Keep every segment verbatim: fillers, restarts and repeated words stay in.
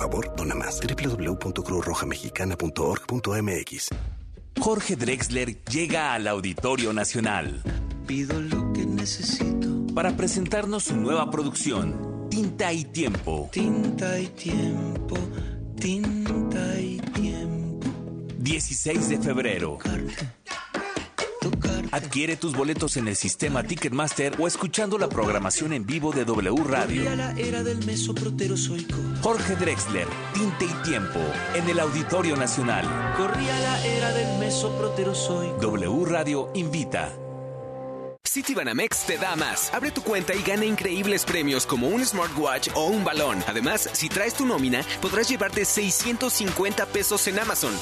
favor, dona más. doble u doble u doble u punto cruz roja mexicana punto org punto m x. Jorge Drexler llega al Auditorio Nacional. Pido lo que necesito para presentarnos su nueva producción, Tinta y Tiempo. Tinta y tiempo, tinta y tiempo. dieciséis de febrero. Tocarte, tocarte. Adquiere tus boletos en el sistema Ticketmaster o escuchando la programación en vivo de W Radio. Corría la era del mesoproterozoico. Jorge Drexler, Tinta y Tiempo, en el Auditorio Nacional. Corría la era del mesoproterozoico. W Radio invita. Citibanamex te da más. Abre tu cuenta y gana increíbles premios como un smartwatch o un balón. Además, si traes tu nómina, podrás llevarte seiscientos cincuenta pesos en Amazon.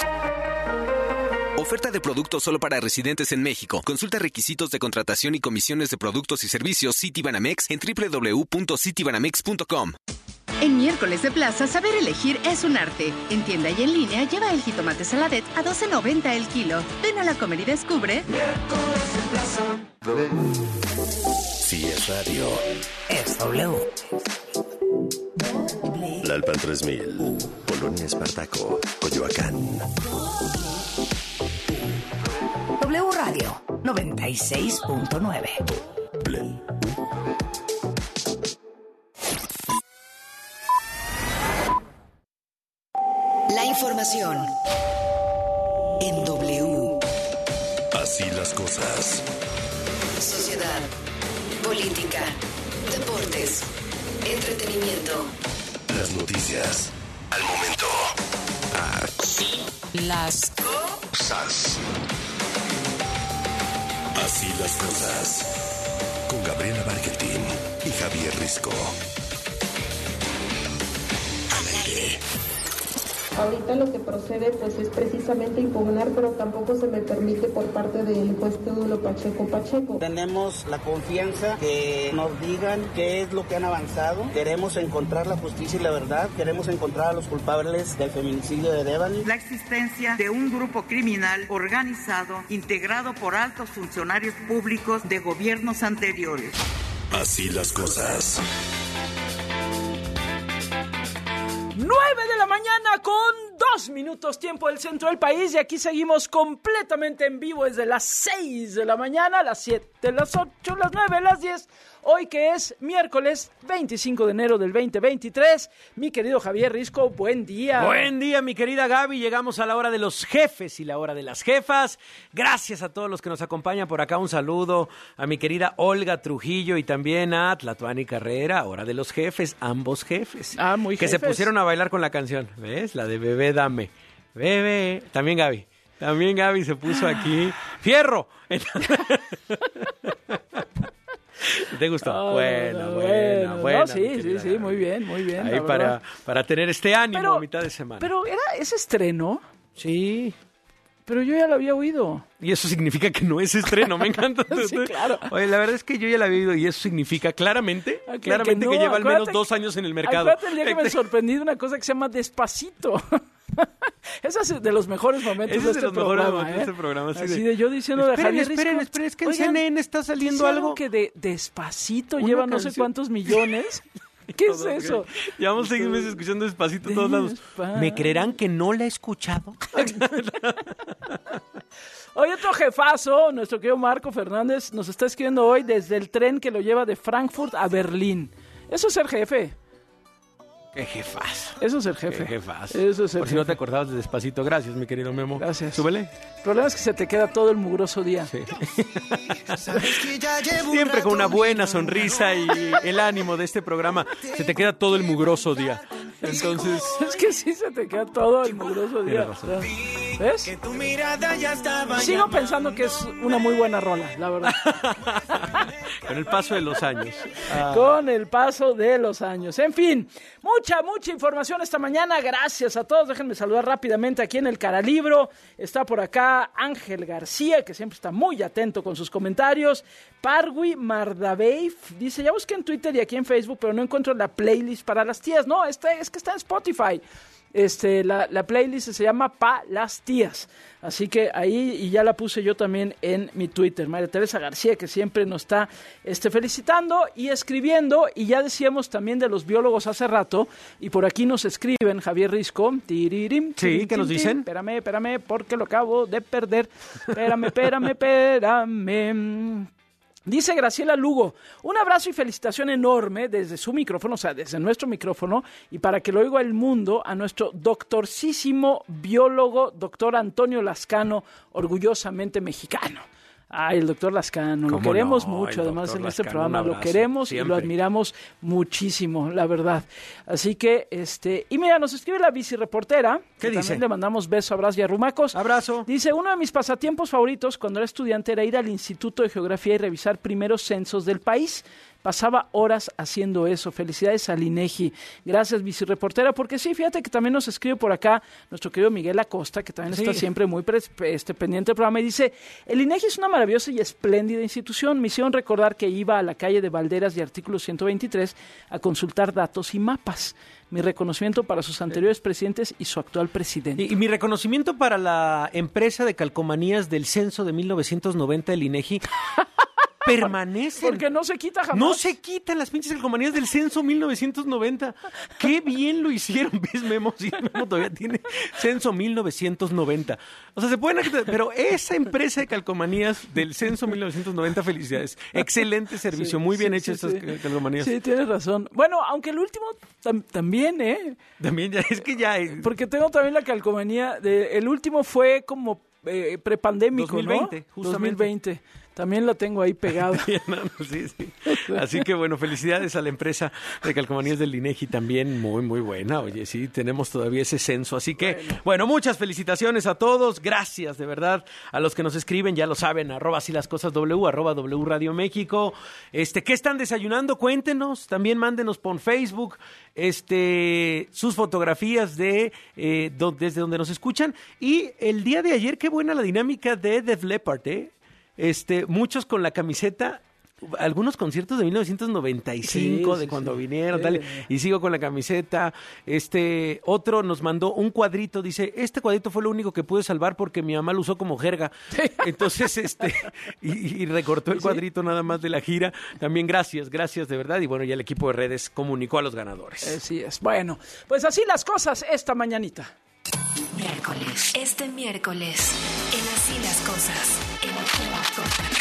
Oferta de productos solo para residentes en México. Consulta requisitos de contratación y comisiones de productos y servicios Citibanamex en doble u doble u doble u punto citibanamex punto com. En Miércoles de Plaza, saber elegir es un arte. En tienda y en línea, lleva el jitomate saladet a doce noventa el kilo. Ven a la Comer y descubre. Miércoles de Plaza. Si es radio, es W. La Alpan tres mil, Polonia Espartaco, Coyoacán. W Radio noventa y seis punto nueve. La información en W. Así las cosas. Sociedad, política, deportes, entretenimiento. Las noticias al momento. Así las cosas. Así las cosas. Con Gabriela Barquetín y Javier Risco. Al aire. Ahorita lo que procede pues es precisamente impugnar, pero tampoco se me permite por parte del juez Teodulo Pacheco Pacheco. Tenemos la confianza que nos digan qué es lo que han avanzado. Queremos encontrar la justicia y la verdad. Queremos encontrar a los culpables del feminicidio de Devani. La existencia de un grupo criminal organizado, integrado por altos funcionarios públicos de gobiernos anteriores. Así las cosas. nueve de la mañana con dos minutos tiempo del centro del país y aquí seguimos completamente en vivo desde las seis de la mañana, las siete, las ocho, las nueve, las diez. Hoy que es miércoles veinticinco de enero del veinte veintitrés. Mi querido Javier Risco, buen día. Buen día, mi querida Gaby. Llegamos a la hora de los jefes y la hora de las jefas. Gracias a todos los que nos acompañan por acá. Un saludo a mi querida Olga Trujillo y también a Tlatuani Carrera. Hora de los jefes, ambos jefes. Ah, muy que jefes. se pusieron a bailar con la canción. ¿Ves? La de Bebé Dame. Bebé. También Gaby. También Gaby se puso aquí. ¡Fierro! ¿Te gustó? Oh, bueno, bueno, bueno, bueno. No, sí, sí, sí, muy bien, muy bien. Ahí para, para tener este ánimo pero, a mitad de semana. Pero era ese estreno. Sí. Pero yo ya lo había oído. Y eso significa que no es estreno, me encanta. Sí, claro. Oye, la verdad es que yo ya la había oído y eso significa claramente, Okay, claramente que, no, que lleva al menos que, dos años en el mercado. Acuérdate el día que me sorprendí de una cosa que se llama Despacito. Ese es de los mejores momentos Ese de es este de los mejores programa, momentos ¿eh? de este programa. Así, así de, de yo diciendo de esperen, Javier esperen, Risco, esperen, es que en oigan, C N N está saliendo ¿dice algo que de Despacito Una lleva no canción. sé cuántos millones. ¿Qué es eso? Llevamos seis meses escuchando Despacito a todos lados. ¿Me creerán que no la he escuchado? Hoy otro jefazo, nuestro querido Marco Fernández, nos está escribiendo hoy desde el tren que lo lleva de Frankfurt a Berlín. Eso es ser jefe. Qué jefazo. Eso es ser jefe. Qué jefazo. Eso es ser Por si jefe. no te acordabas de Despacito, gracias, mi querido Memo. Gracias. Súbele. El problema es que se te queda todo el mugroso día. Sí. Siempre con una buena sonrisa y el ánimo de este programa, se te queda todo el mugroso día. Entonces... Es que sí se te queda todo el mugroso día. ¿Ves? Sigo pensando que es una muy buena rola, la verdad. Con el paso de los años. Ah. Con el paso de los años. En fin, mucha, mucha información esta mañana. Gracias a todos. Déjenme saludar rápidamente aquí en el Caralibro. Está por acá Ángel García, que siempre está muy atento con sus comentarios. Parwi Mardabeif dice, ya busqué en Twitter y aquí en Facebook, pero no encuentro la playlist para las tías. No, esta es que está en Spotify. Este, la, la playlist se llama Pa las Tías. Así que ahí, y ya la puse yo también en mi Twitter, María Teresa García, que siempre nos está este, felicitando y escribiendo, y ya decíamos también de los biólogos hace rato, y por aquí nos escriben, Javier Risco, tiririm, sí, ¿qué nos dicen? Espérame, espérame, porque lo acabo de perder, espérame, espérame, espérame... Dice Graciela Lugo, un abrazo y felicitación enorme desde su micrófono, o sea, desde nuestro micrófono, y para que lo oiga el mundo, a nuestro doctorcísimo biólogo, doctor Antonio Lascano, orgullosamente mexicano. Ay, el doctor Lascano, lo queremos no? mucho, además en este Lascano, programa lo queremos siempre. Y lo admiramos muchísimo, la verdad. Así que, este, y mira, nos escribe la bicireportera, ¿qué dice? También le mandamos beso, abrazo y arrumacos. Abrazo. Dice, uno de mis pasatiempos favoritos cuando era estudiante era ir al Instituto de Geografía y revisar primeros censos del país. Pasaba horas haciendo eso. Felicidades al INEGI. Gracias, vicereportera, porque sí, fíjate que también nos escribe por acá nuestro querido Miguel Acosta, que también sí. está siempre muy pre- este, pendiente del programa, y dice, el INEGI es una maravillosa y espléndida institución. Me hicieron recordar que iba a la calle de Valderas y Artículo ciento veintitrés a consultar datos y mapas. Mi reconocimiento para sus anteriores presidentes y su actual presidente. Y, y mi reconocimiento para la empresa de calcomanías del censo de mil novecientos noventa, el INEGI. Permanecen. Porque no se quita jamás. No se quitan las pinches calcomanías del censo mil novecientos noventa. Qué bien lo hicieron, ¿ves, Memo? Sí, Memo todavía tiene censo mil novecientos noventa. O sea, se pueden... Pero esa empresa de calcomanías del censo mil novecientos noventa, felicidades. Excelente servicio, sí, muy bien sí, hechas sí, estas sí. calcomanías. Sí, tienes razón. Bueno, aunque el último tam- también, ¿eh? También, ya, es que ya... Eh. Porque tengo también la calcomanía. De, el último fue como eh, prepandémico, dos mil veinte, ¿no? justamente. dos mil veinte. También la tengo ahí pegada. no, no, sí, sí. Así que bueno, felicidades a la empresa de calcomanías del INEGI también, muy, muy buena. Oye, sí, tenemos todavía ese censo. Así que, bueno, bueno muchas felicitaciones a todos. Gracias, de verdad, a los que nos escriben, ya lo saben, arroba así las cosas W, arroba W Radio México. Este, ¿qué están desayunando? Cuéntenos. También mándenos por Facebook este, sus fotografías de eh, do, desde donde nos escuchan. Y el día de ayer, qué buena la dinámica de Def Leppard, ¿eh? Este, muchos con la camiseta, algunos conciertos de mil novecientos noventa y cinco, sí, de sí, cuando sí. vinieron, sí. tal, y sigo con la camiseta. Este, otro nos mandó un cuadrito, dice, este cuadrito fue lo único que pude salvar porque mi mamá lo usó como jerga. Entonces, este, y, y recortó el cuadrito ¿Sí? nada más de la gira. También gracias, gracias de verdad. Y bueno, ya el equipo de redes comunicó a los ganadores. Así es. Bueno, pues así las cosas esta mañanita. Miércoles. Este miércoles, en Así las Cosas. En Así las Cosas.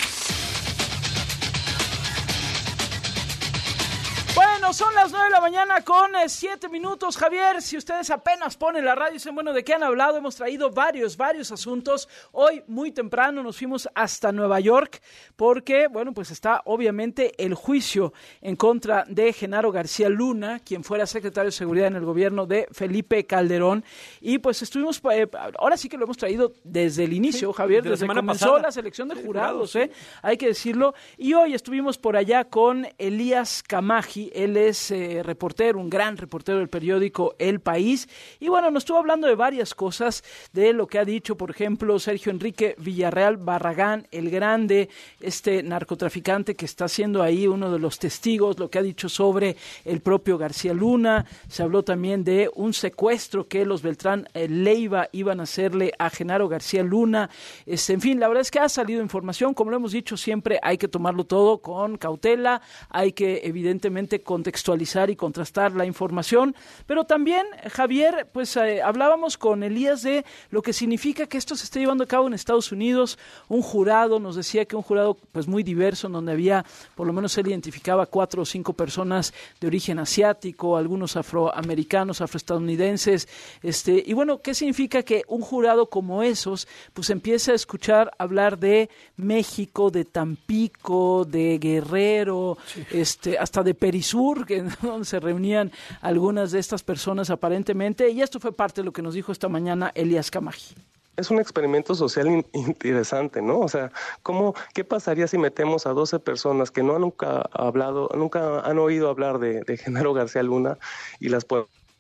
Bueno, son las nueve de la mañana con siete minutos. Javier, si ustedes apenas ponen la radio y dicen, bueno, ¿de qué han hablado? Hemos traído varios, varios asuntos. Hoy, muy temprano, nos fuimos hasta Nueva York porque, bueno, pues está obviamente el juicio en contra de Genaro García Luna, quien fuera secretario de Seguridad en el gobierno de Felipe Calderón. Y pues estuvimos, eh, ahora sí que lo hemos traído desde el inicio, sí, Javier, desde, desde que comenzó pasada. la selección de jurados, eh, hay que decirlo. Y hoy estuvimos por allá con Elías Camaji. Él es eh, reportero, un gran reportero del periódico El País, y bueno, nos estuvo hablando de varias cosas, de lo que ha dicho, por ejemplo, Sergio Enrique Villarreal Barragán, el grande, este narcotraficante que está siendo ahí uno de los testigos, lo que ha dicho sobre el propio García Luna. Se habló también de un secuestro que los Beltrán eh, Leiva iban a hacerle a Genaro García Luna. Este, en fin, la verdad es que ha salido información, como lo hemos dicho siempre, hay que tomarlo todo con cautela, hay que evidentemente contextualizar y contrastar la información, pero también, Javier, pues eh, hablábamos con Elías de lo que significa que esto se esté llevando a cabo en Estados Unidos. Un jurado nos decía que un jurado pues muy diverso, en donde había, por lo menos él identificaba cuatro o cinco personas de origen asiático, algunos afroamericanos, afroestadounidenses, este, y bueno, ¿qué significa que un jurado como esos pues empiece a escuchar hablar de México, de Tampico, de Guerrero, sí. este, hasta de Perisur, que donde se reunían algunas de estas personas aparentemente, y esto fue parte de lo que nos dijo esta mañana Elías Camaji. Es un experimento social in- interesante, ¿no? O sea, ¿cómo, ¿qué pasaría si metemos a doce personas que no han nunca hablado, nunca han oído hablar de, de Genaro García Luna y las podemos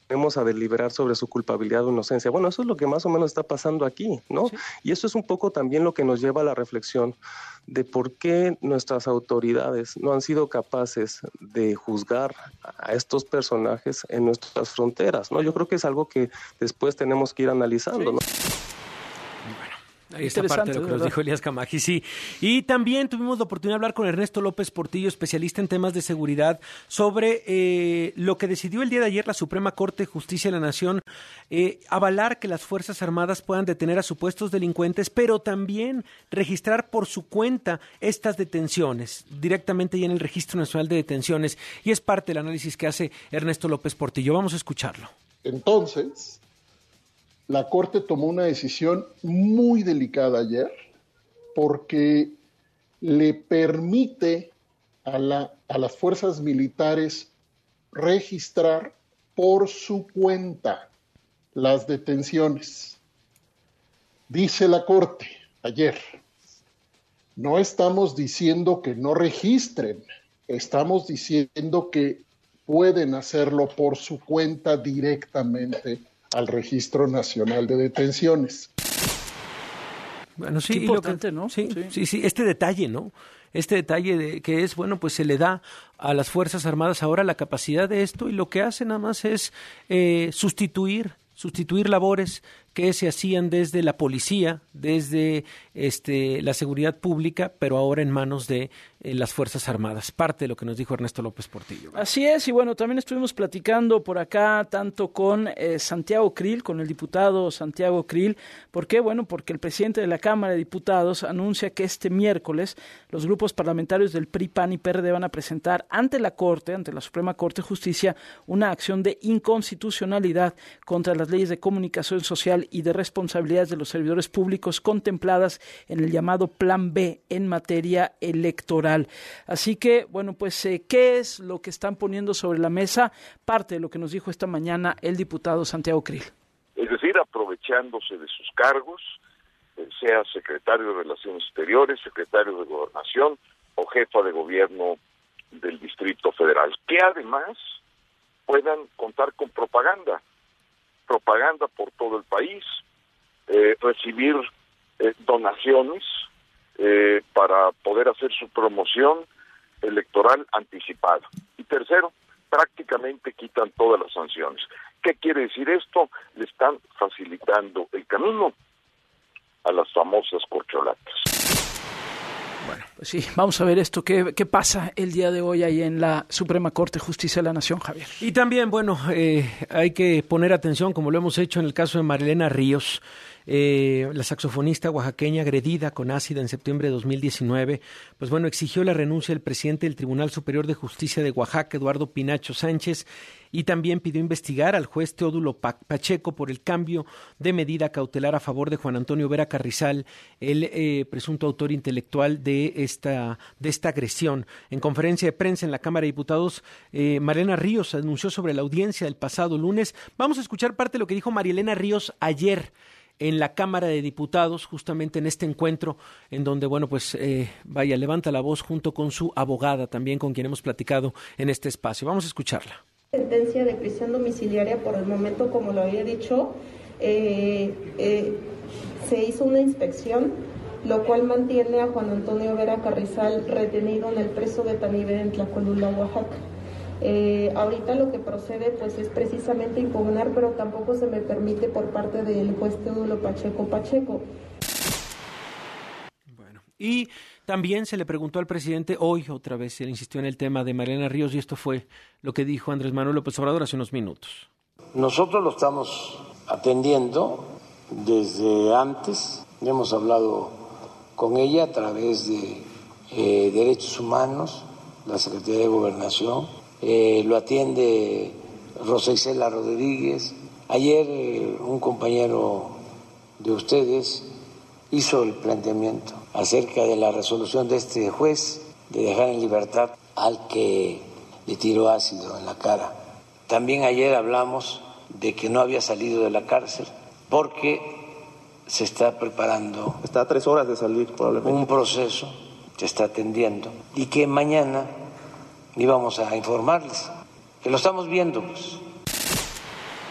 ponemos a deliberar sobre su culpabilidad o inocencia. Bueno, eso es lo que más o menos está pasando aquí, ¿no? Sí. Y eso es un poco también lo que nos lleva a la reflexión de por qué nuestras autoridades no han sido capaces de juzgar a estos personajes en nuestras fronteras, ¿no? Yo creo que es algo que después tenemos que ir analizando, ¿no? Ahí está parte de lo que nos dijo Elías Camaji, sí. Y también tuvimos la oportunidad de hablar con Ernesto López Portillo, especialista en temas de seguridad, sobre eh, lo que decidió el día de ayer la Suprema Corte de Justicia de la Nación, eh, avalar que las Fuerzas Armadas puedan detener a supuestos delincuentes, pero también registrar por su cuenta estas detenciones, directamente ya en el Registro Nacional de Detenciones, y es parte del análisis que hace Ernesto López Portillo. Vamos a escucharlo. Entonces, la Corte tomó una decisión muy delicada ayer porque le permite a, la, a las fuerzas militares registrar por su cuenta las detenciones. Dice la Corte ayer, no estamos diciendo que no registren, estamos diciendo que pueden hacerlo por su cuenta directamente al Registro Nacional de Detenciones. Bueno, sí, Qué importante, que, ¿no? Sí, sí, sí, sí, este detalle, ¿no? Este detalle de que es, bueno, pues se le da a las Fuerzas Armadas ahora la capacidad de esto y lo que hace nada más es eh, sustituir, sustituir labores que se hacían desde la policía, desde este, la seguridad pública, pero ahora en manos de eh, las Fuerzas Armadas. Parte de lo que nos dijo Ernesto López Portillo. Así es, y bueno, también estuvimos platicando por acá tanto con eh, Santiago Krill, con el diputado Santiago Krill. ¿Por qué? Bueno, porque el presidente de la Cámara de Diputados anuncia que este miércoles los grupos parlamentarios del P R I, P A N y P R D van a presentar ante la Corte, ante la Suprema Corte de Justicia, una acción de inconstitucionalidad contra las leyes de comunicación social y de responsabilidades de los servidores públicos contempladas en el llamado Plan B en materia electoral. Así que, bueno, pues, eh, ¿qué es lo que están poniendo sobre la mesa? Parte de lo que nos dijo esta mañana el diputado Santiago Krill. Es decir, aprovechándose de sus cargos, eh, sea secretario de Relaciones Exteriores, secretario de Gobernación o jefa de gobierno del Distrito Federal, que además puedan contar con propaganda, propaganda por todo el país, eh, recibir eh, donaciones eh, para poder hacer su promoción electoral anticipada. Y tercero, prácticamente quitan todas las sanciones. ¿Qué quiere decir esto? Le están facilitando el camino a las famosas corcholatas. Bueno, pues sí, vamos a ver esto, qué, qué pasa el día de hoy ahí en la Suprema Corte de Justicia de la Nación, Javier. Y también, bueno, eh, hay que poner atención, como lo hemos hecho en el caso de Marilena Ríos, eh, la saxofonista oaxaqueña agredida con ácida en septiembre de dos mil diecinueve, pues bueno, exigió la renuncia del presidente del Tribunal Superior de Justicia de Oaxaca, Eduardo Pinacho Sánchez, y también pidió investigar al juez Teodulo Pacheco por el cambio de medida cautelar a favor de Juan Antonio Vera Carrizal, el eh, presunto autor intelectual de esta, de esta agresión. En conferencia de prensa en la Cámara de Diputados, eh, Marilena Ríos anunció sobre la audiencia del pasado lunes. Vamos a escuchar parte de lo que dijo Marilena Ríos ayer en la Cámara de Diputados, justamente en este encuentro, en donde, bueno, pues, eh, vaya, levanta la voz junto con su abogada, también con quien hemos platicado en este espacio. Vamos a escucharla. Sentencia de prisión domiciliaria por el momento, como lo había dicho, eh, eh, se hizo una inspección, lo cual mantiene a Juan Antonio Vera Carrizal retenido en el preso de Tanivé en Tlacolula, Oaxaca. Eh, ahorita lo que procede pues es precisamente impugnar, pero tampoco se me permite por parte del juez Teodulo Pacheco Pacheco. Bueno, y también se le preguntó al presidente, hoy otra vez se le insistió en el tema de Marilena Ríos, y esto fue lo que dijo Andrés Manuel López Obrador hace unos minutos. Nosotros lo estamos atendiendo desde antes, hemos hablado con ella a través de eh, Derechos Humanos, la Secretaría de Gobernación, eh, lo atiende Rosa Isela Rodríguez. Ayer eh, un compañero de ustedes hizo el planteamiento acerca de la resolución de este juez de dejar en libertad al que le tiró ácido en la cara. También ayer hablamos de que no había salido de la cárcel porque se está preparando. Está a tres horas de salir probablemente. Un proceso se está atendiendo y que mañana íbamos a informarles que lo estamos viendo, pues.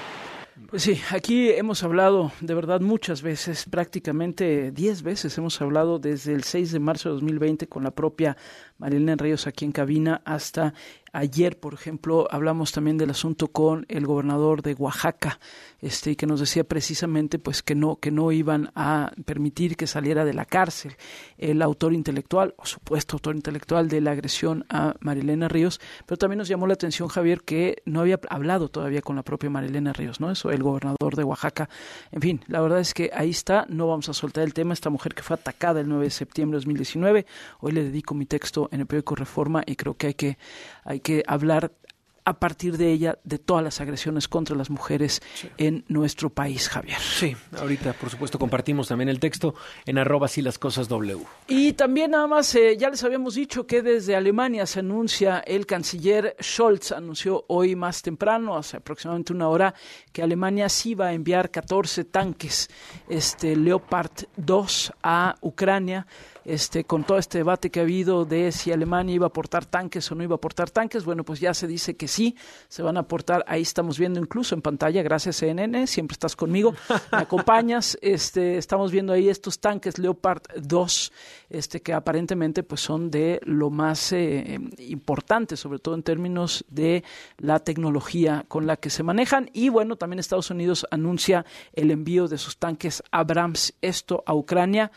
Pues sí, aquí hemos hablado de verdad muchas veces, prácticamente diez veces hemos hablado desde el seis de marzo de dos mil veinte con la propia Marilena Ríos aquí en cabina hasta ayer, por ejemplo, hablamos también del asunto con el gobernador de Oaxaca, este, que nos decía precisamente pues que no, que no iban a permitir que saliera de la cárcel el autor intelectual o supuesto autor intelectual de la agresión a Marilena Ríos, pero también nos llamó la atención, Javier, que no había hablado todavía con la propia Marilena Ríos, ¿no? Eso, el gobernador de Oaxaca. En fin, la verdad es que ahí está, no vamos a soltar el tema, esta mujer que fue atacada el nueve de septiembre de dos mil diecinueve, hoy le dedico mi texto en el periódico Reforma y creo que hay que, hay que hablar a partir de ella de todas las agresiones contra las mujeres sí. en nuestro país, Javier. Sí, ahorita por supuesto compartimos también el texto en arroba así las cosas W. Y también nada más, eh, ya les habíamos dicho que desde Alemania se anuncia, el canciller Scholz anunció hoy más temprano, hace aproximadamente una hora, que Alemania sí va a enviar catorce tanques este, Leopard dos a Ucrania. Este, con todo este debate que ha habido de si Alemania iba a aportar tanques o no iba a aportar tanques, bueno, pues ya se dice que sí, se van a aportar, ahí estamos viendo incluso en pantalla, gracias C N N, siempre estás conmigo, me acompañas, este, estamos viendo ahí estos tanques Leopard dos, este, que aparentemente pues son de lo más eh, importante, sobre todo en términos de la tecnología con la que se manejan, y bueno, también Estados Unidos anuncia el envío de sus tanques Abrams, esto a Ucrania.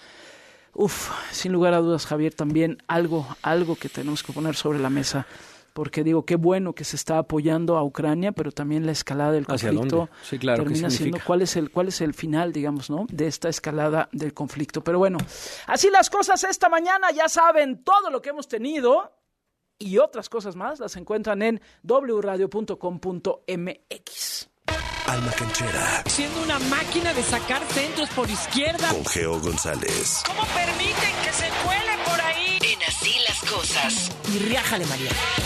Uf, sin lugar a dudas, Javier, también algo, algo que tenemos que poner sobre la mesa, porque digo, qué bueno que se está apoyando a Ucrania, pero también la escalada del conflicto sí, claro, termina siendo cuál es el cuál es el final, digamos, ¿no? De esta escalada del conflicto. Pero bueno, así las cosas esta mañana, ya saben todo lo que hemos tenido y otras cosas más las encuentran en doble u radio punto com punto m x. Alma Canchera. Siendo una máquina de sacar centros por izquierda. Con Geo González. ¿Cómo permiten que se cuele por ahí? En Así las Cosas. Y riájale, María.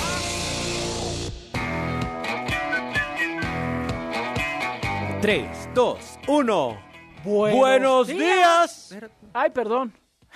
Tres, dos, uno. Buenos, Buenos días. días. Ay, perdón.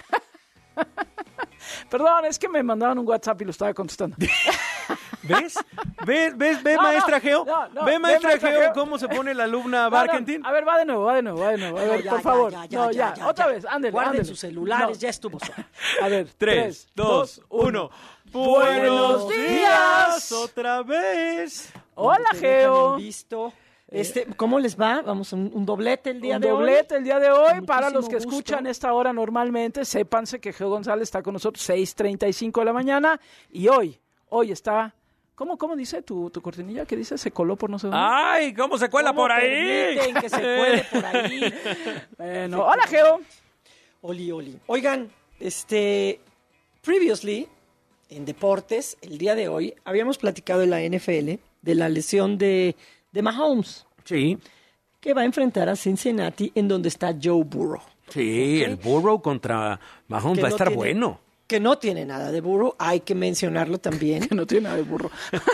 Perdón, es que me mandaron un WhatsApp y lo estaba contestando. ¿Ves? ¿Ves, ves, ve, no, maestra no, Geo? No, no, ¿Ve, maestra, maestra Geo, Geo, cómo se pone la alumna no, Barkentin? No. A ver, va de nuevo, va de nuevo, va de nuevo, va de nuevo. A ver, ya, por ya, favor. ya, ya, no, ya, ya, ya, otra ya. vez, ándale, Guarden ándale. sus celulares, no. ya estuvo suave. A ver, Tres, dos, uno. Buenos días. Otra vez. Hola, Geo. Visto. Este, ¿cómo les va? Vamos, un, un doblete el día un de hoy. Un doblete el día de hoy. Con para los que gusto. escuchan esta hora normalmente, sépanse que Geo González está con nosotros seis treinta y cinco de la mañana y hoy, hoy está... ¿Cómo, cómo dice tu, tu cortinilla? ¿Qué dice? ¿Se coló por no sé dónde? ¡Ay! ¿Cómo se cuela ¿Cómo por ahí? permiten que se cuele por ahí? Bueno, hola, Geo. Oli, oli. Oigan, este... Previously, en deportes, el día de hoy, habíamos platicado en la N F L de la lesión de, de Mahomes. Sí. Que va a enfrentar a Cincinnati, en donde está Joe Burrow. Sí, ¿okay? El Burrow contra Mahomes que va a no estar tiene, bueno. Que no tiene nada de Burrow, hay que mencionarlo también. Que no tiene nada de Burrow.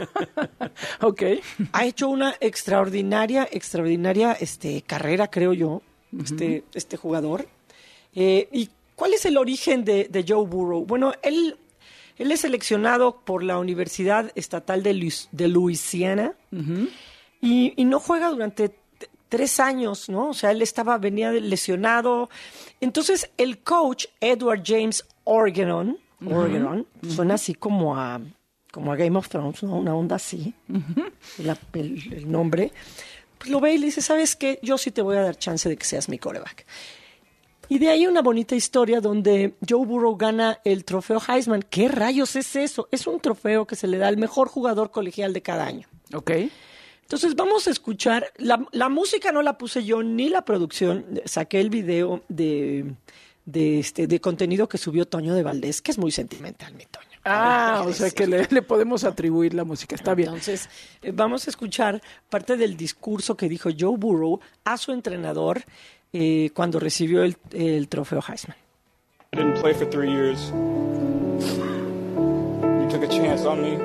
Ok. Ha hecho una extraordinaria, extraordinaria este, carrera, creo yo, uh-huh. este, este jugador. Eh, ¿Y cuál es el origen de, de Joe Burrow? Bueno, él... Él es seleccionado por la Universidad Estatal de, Luis, de Luisiana uh-huh. y, y no juega durante t- tres años, ¿no? O sea, él estaba, venía lesionado. Entonces, el coach, Edward James Orgeron, uh-huh. Orgeron uh-huh. suena así como a, como a Game of Thrones, ¿no? Una onda así, uh-huh. la, el, el nombre. Pues lo ve y le dice, ¿sabes qué? Yo sí te voy a dar chance de que seas mi quarterback. Y de ahí una bonita historia donde Joe Burrow gana el trofeo Heisman. ¿Qué rayos es eso? Es un trofeo que se le da al mejor jugador colegial de cada año. Ok. Entonces vamos a escuchar, la, la música no la puse yo ni la producción, saqué el video de, de, este, de contenido que subió Toño de Valdés, que es muy sentimental, mi Toño. Ah, o sea que le, le podemos atribuir la música, está bien. Entonces, eh, vamos a escuchar parte del discurso que dijo Joe Burrow a su entrenador eh, cuando recibió el, el trofeo Heisman. I didn't play for three years. You took a chance on me,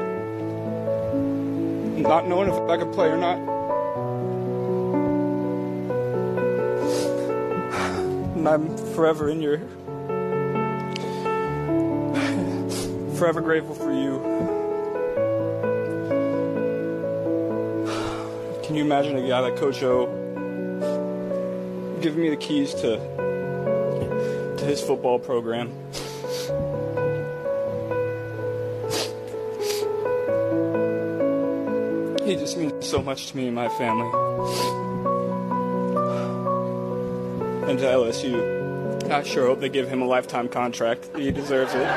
not knowing if I could play or not. And I'm forever in your... forever grateful for you. Can you imagine a guy like Coach O giving me the keys to to his football program. He just means so much to me and my family. And to L S U, I sure hope they give him a lifetime contract. He deserves it.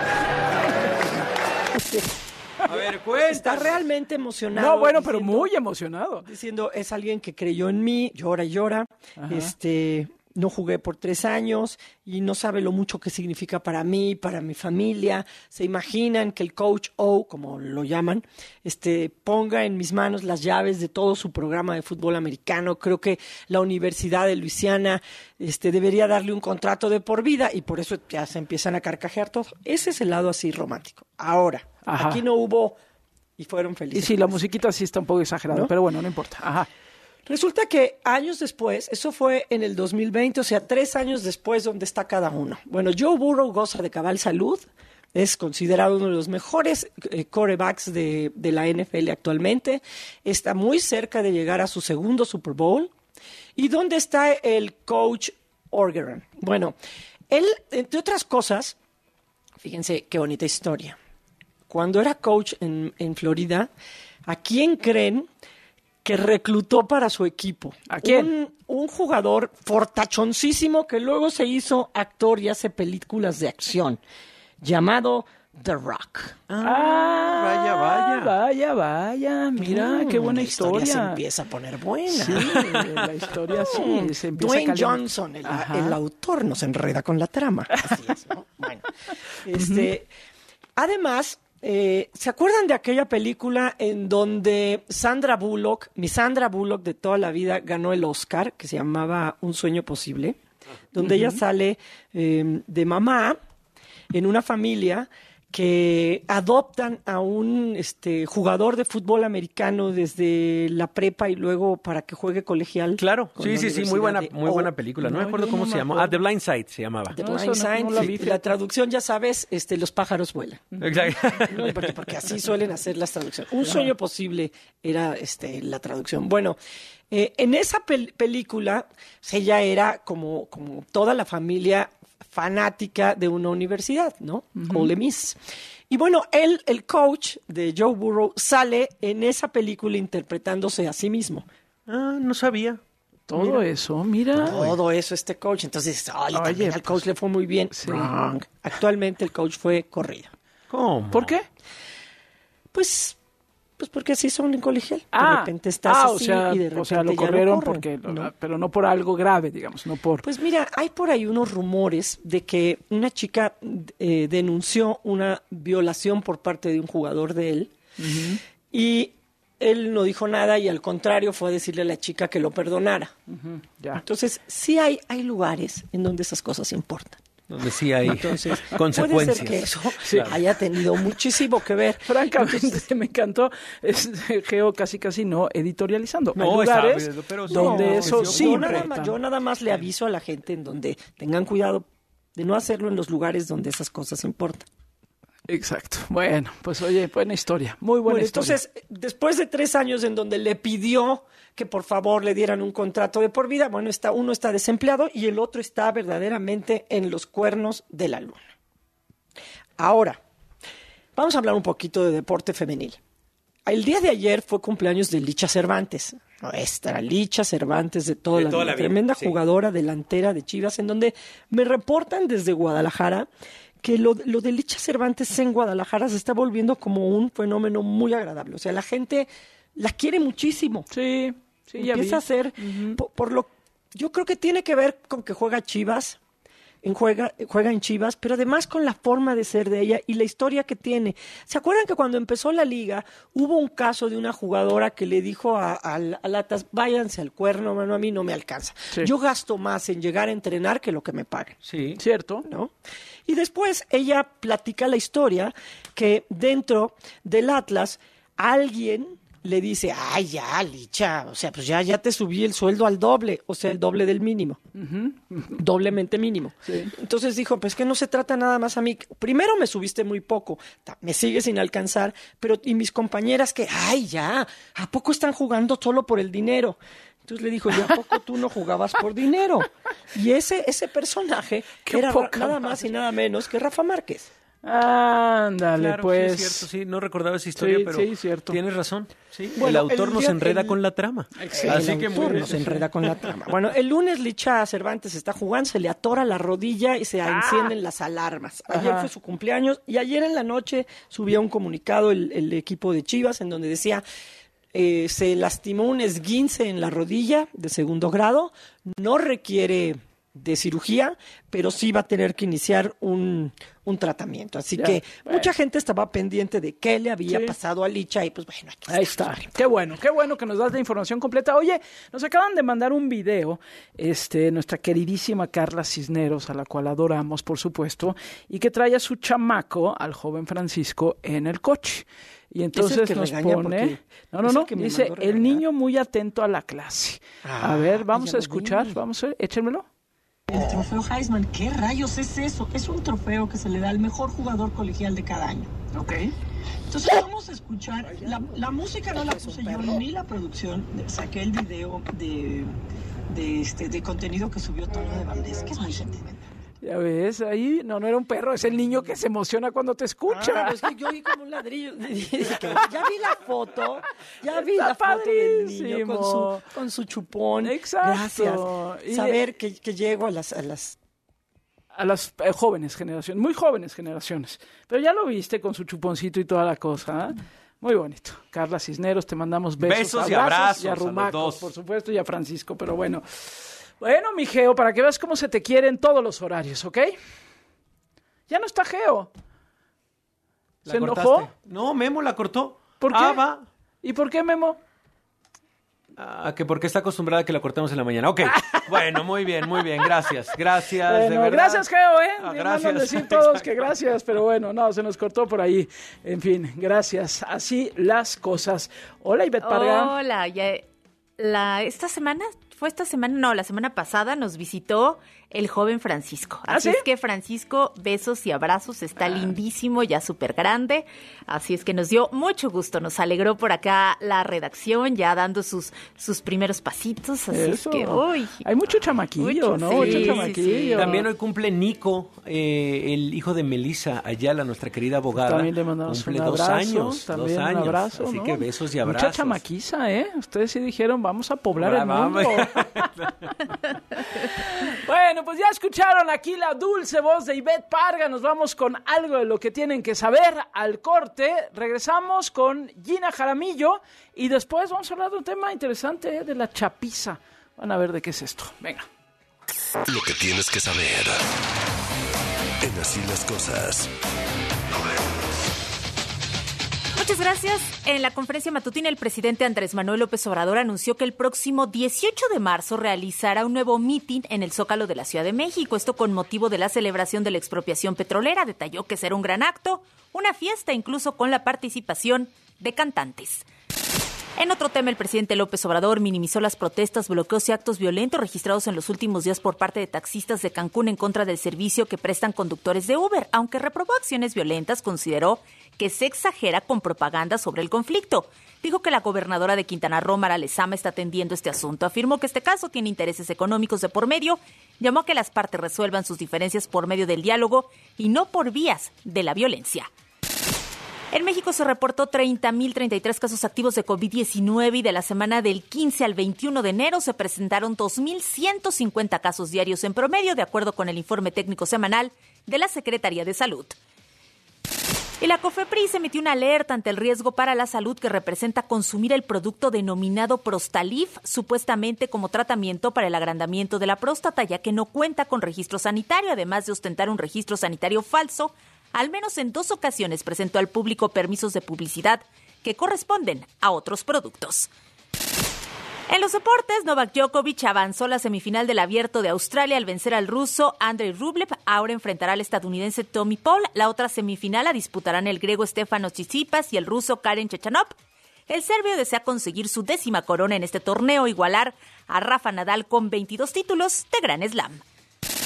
A ver, cuenta. Está realmente emocionado. No, bueno, pero muy emocionado. Diciendo, es alguien que creyó en mí, llora y llora. Ajá. Este, no jugué por tres años y no sabe lo mucho que significa para mí, para mi familia. Se imaginan que el Coach O, como lo llaman, este, ponga en mis manos las llaves de todo su programa de fútbol americano. Creo que la Universidad de Luisiana este, debería darle un contrato de por vida y por eso ya se empiezan a carcajear todo. Ese es el lado así romántico. Ahora, Ajá. aquí no hubo y fueron felices. Y sí, la musiquita sí está un poco exagerada, ¿no? pero bueno, no importa. Ajá. Resulta que años después, eso fue en el dos mil veinte, o sea, tres años después, ¿dónde está cada uno? Bueno, Joe Burrow goza de cabal salud, es considerado uno de los mejores eh, quarterbacks de, de la N F L actualmente, está muy cerca de llegar a su segundo Super Bowl. ¿Y dónde está el coach Orgeron? Bueno, él, entre otras cosas, fíjense qué bonita historia. Cuando era coach en, en Florida, ¿a quién creen que reclutó para su equipo? ¿A quién? Un, un jugador fortachoncísimo que luego se hizo actor y hace películas de acción, llamado The Rock. Ah, vaya, vaya. Vaya, vaya. Mira, Mm, qué buena la historia. historia se empieza a poner buena. Sí, la historia sí se empieza Dwayne a calentar. Johnson, el, Ajá. el autor, nos enreda con la trama. Así es, ¿no? Bueno, este, además, eh, ¿se acuerdan de aquella película en donde Sandra Bullock, mi Sandra Bullock de toda la vida, ganó el Oscar, que se llamaba Un sueño posible, donde ella sale eh, de mamá en una familia que adoptan a un este, jugador de fútbol americano desde la prepa y luego para que juegue colegial? Claro, con sí, la sí, sí, muy Universidad buena, de muy buena O- película. No, No, me acuerdo yo cómo no se me llamó. acuerdo. Ah, The Blind Side se llamaba. The No, Blind eso no- Side, no la sí. vi, La fíjate. traducción, ya sabes, este, los pájaros vuelan. Exacto. No, porque, porque así suelen hacer las traducciones. Un sueño posible era este, la traducción. Bueno, eh, en esa pel- película, pues, ella era como, como toda la familia fanática de una universidad, ¿no? Ole Miss. Y bueno, él, el coach de Joe Burrow, sale en esa película interpretándose a sí mismo. Ah, no sabía. Todo Mira. eso, mira. Todo eso, este coach. Entonces, oye, Oye, también al coach le fue muy bien. Wrong. Actualmente el coach fue corrido. ¿Cómo? ¿Por qué? Pues, pues porque así son en colegial. Ah, de repente estás ah, así o sea, y de repente o sea, lo ya no corrieron corren, porque, ¿no? pero no por algo grave, digamos, no por. Pues mira, hay por ahí unos rumores de que una chica eh, denunció una violación por parte de un jugador de él Ujú. y él no dijo nada y al contrario fue a decirle a la chica que lo perdonara. Ujú, ya. Entonces, sí hay, hay lugares en donde esas cosas importan. Donde sí hay Entonces, consecuencias. puede ser que eso Sí. haya tenido muchísimo que ver. Francamente, me encantó. Es, Geo casi casi no editorializando. No, Hay lugares está bien, pero sí, donde no, eso yo- sí yo, nada importa. más, yo nada más le aviso a la gente en donde tengan cuidado de no hacerlo en los lugares donde esas cosas importan. Exacto. Bueno, pues oye, buena historia. Muy buena Bueno, historia. entonces, después de tres años en donde le pidió que por favor le dieran un contrato de por vida, bueno, está, uno está desempleado y el otro está verdaderamente en los cuernos de la luna. Ahora, vamos a hablar un poquito de deporte femenil. El día de ayer fue cumpleaños de Licha Cervantes, nuestra Licha Cervantes de toda, De la, toda vida, la vida, tremenda sí. jugadora delantera de Chivas, en donde me reportan desde Guadalajara que lo, lo de Licha Cervantes en Guadalajara se está volviendo como un fenómeno muy agradable. O sea, la gente la quiere muchísimo. Sí, sí, ya Empieza vi. a ser, por, por lo, yo creo que tiene que ver con que juega Chivas, en juega, juega en Chivas, pero además con la forma de ser de ella y la historia que tiene. ¿Se acuerdan que cuando empezó la liga hubo un caso de una jugadora que le dijo a, a, a Latas, váyanse al cuerno, mano, a mí no me alcanza. Sí. Yo gasto más en llegar a entrenar que lo que me paguen. Sí. ¿Cierto? ¿No? Y después ella platica la historia que dentro del Atlas alguien le dice, ay, ya, Licha, o sea, pues ya, ya te subí el sueldo al doble, o sea, el doble del mínimo, doblemente mínimo. Sí. Entonces dijo, pues que no se trata nada más a mí. Primero me subiste muy poco, ta- me sigues sin alcanzar, pero y mis compañeras que, ay, ya, ¿a poco están jugando solo por el dinero? Entonces le dijo, ¿y a poco tú no jugabas por dinero? Y ese, ese personaje Qué era poca nada madre. más y nada menos que Rafa Márquez. Ándale, Claro, pues. sí, es cierto, sí, no recordaba esa historia, Sí, pero sí, cierto. tienes razón. Sí. Bueno, el autor el nos día- enreda el- con la trama. Sí, Así el que muy autor bien. nos enreda con la trama. Bueno, el lunes Licha Cervantes está jugando, se le atora la rodilla y se encienden las alarmas. Ayer Ajá. fue su cumpleaños y ayer en la noche subía un comunicado el, el equipo de Chivas en donde decía eh, se lastimó un esguince en la rodilla de segundo grado, no requiere de cirugía, pero sí va a tener que iniciar un, un tratamiento. Así Ya, que bueno. mucha gente estaba pendiente de qué le había Sí. pasado a Licha y pues bueno, aquí Ahí está. Qué bueno, qué bueno que nos das la información completa. Oye, nos acaban de mandar un video, este, nuestra queridísima Carla Cisneros, a la cual adoramos, por supuesto, y que trae a su chamaco, al joven Francisco, en el coche. Y entonces que nos regaña pone, porque- no, no, es el no, que me dice, mandó el regañar". niño muy atento a la clase. Ah, a ver, vamos ya a lo escuchar, vi. vamos a ver, échenmelo. El trofeo Heisman, ¿qué rayos es eso? Es un trofeo que se le da al mejor jugador colegial de cada año. Ok. Entonces vamos a escuchar, la, la música no la puse yo ni la producción, saqué el video de, de, este, de contenido que subió Toño de Valdés, que es muy sentimental. Ya ves, ahí, no, no era un perro, es el niño que se emociona cuando te escucha. Ah, pues que yo oí como un ladrillo. Dije, ya vi la foto, ya vi Está la foto del niño padrísimo. con su, con su chupón. Exacto. Gracias. Y- Saber que, que llego a las, a las... A las eh, jóvenes generaciones, muy jóvenes generaciones. Pero ya lo viste con su chuponcito y toda la cosa, ¿eh? Muy bonito. Carla Cisneros, te mandamos besos, Besos y abrazos y a a los Rumacos, dos. por supuesto, y a Francisco, pero bueno. Bueno, mi Geo, para que veas cómo se te quiere en todos los horarios, ¿ok? Ya no está Geo. ¿La ¿Se cortaste? enojó? No, Memo la cortó. ¿Por qué? Ah, va. ¿Y por qué, Memo? Ah, que porque está acostumbrada a que la cortemos en la mañana. Ok, bueno, muy bien, muy bien, gracias, gracias, de Bueno, verdad. gracias, Geo, ¿eh? Ah, Me gracias. mandan decir todos que gracias, pero bueno, no, se nos cortó por ahí. En fin, gracias. Así las cosas. Hola, Ivette Parga. Hola, ya, la, esta semana, fue esta semana, no, la semana pasada nos visitó el joven Francisco. ¿Ah, Así sí? es que Francisco, besos y abrazos, está lindísimo, ya súper grande. Así es que nos dio mucho gusto, nos alegró por acá la redacción, ya dando sus, sus primeros pasitos. Así Eso. es que, uy. Hay mucho chamaquillo, Mucho, ¿no? sí, mucho sí, chamaquillo. También hoy cumple Nico, eh, el hijo de Melissa Ayala, nuestra querida abogada. También le mandamos cumple un dos abrazo, años, también dos años. un abrazo, Así ¿no? que besos y Mucha abrazos. chamaquiza, ¿eh? Ustedes sí dijeron, vamos a poblar el Brava, mundo. Bueno, pues ya escucharon aquí la dulce voz de Ivette Parga. Nos vamos con algo de lo que tienen que saber al corte. Regresamos con Gina Jaramillo y después vamos a hablar de un tema interesante, ¿eh? De la chapiza. Van a ver de qué es esto. Venga. Lo que tienes que saber. En Así las Cosas. Muchas gracias. En la conferencia matutina, el presidente Andrés Manuel López Obrador anunció que el próximo dieciocho de marzo realizará un nuevo mitin en el Zócalo de la Ciudad de México. Esto con motivo de la celebración de la expropiación petrolera. Detalló que será un gran acto, una fiesta, incluso con la participación de cantantes. En otro tema, el presidente López Obrador minimizó las protestas, bloqueos y actos violentos registrados en los últimos días por parte de taxistas de Cancún en contra del servicio que prestan conductores de Uber. Aunque reprobó acciones violentas, consideró que se exagera con propaganda sobre el conflicto. Dijo que la gobernadora de Quintana Roo, Mara Lezama, está atendiendo este asunto. Afirmó que este caso tiene intereses económicos de por medio. Llamó a que las partes resuelvan sus diferencias por medio del diálogo y no por vías de la violencia. En México se reportó treinta mil treinta y tres casos activos de COVID diecinueve y de la semana del quince al veintiuno de enero se presentaron dos mil ciento cincuenta casos diarios en promedio, de acuerdo con el informe técnico semanal de la Secretaría de Salud. Y la COFEPRIS emitió una alerta ante el riesgo para la salud que representa consumir el producto denominado Prostalif, supuestamente como tratamiento para el agrandamiento de la próstata, ya que no cuenta con registro sanitario, además de ostentar un registro sanitario falso. Al menos en dos ocasiones presentó al público permisos de publicidad que corresponden a otros productos. En los deportes, Novak Djokovic avanzó a la semifinal del Abierto de Australia al vencer al ruso Andrei Rublev. Ahora enfrentará al estadounidense Tommy Paul. La otra semifinal la disputarán el griego Stefanos Tsitsipas y el ruso Karen Khachanov. El serbio desea conseguir su décima corona en este torneo, igualar a Rafa Nadal con veintidós títulos de Grand Slam.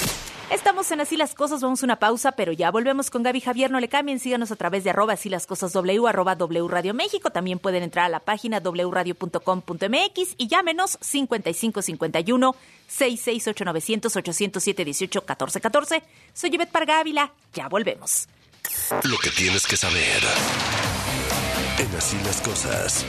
Estamos en Así las Cosas, vamos a una pausa, pero ya volvemos con Gaby y Javier. No le cambien, síganos a través de arroba así las cosas W, arroba W Radio México. También pueden entrar a la página doble u radio punto com punto m x y llámenos cincuenta y cinco cincuenta y uno, sesenta y seis ocho novecientos, ochocientos siete dieciocho, catorce catorce. Soy Ivette Parga Ávila, ya volvemos. Lo que tienes que saber en Así las Cosas.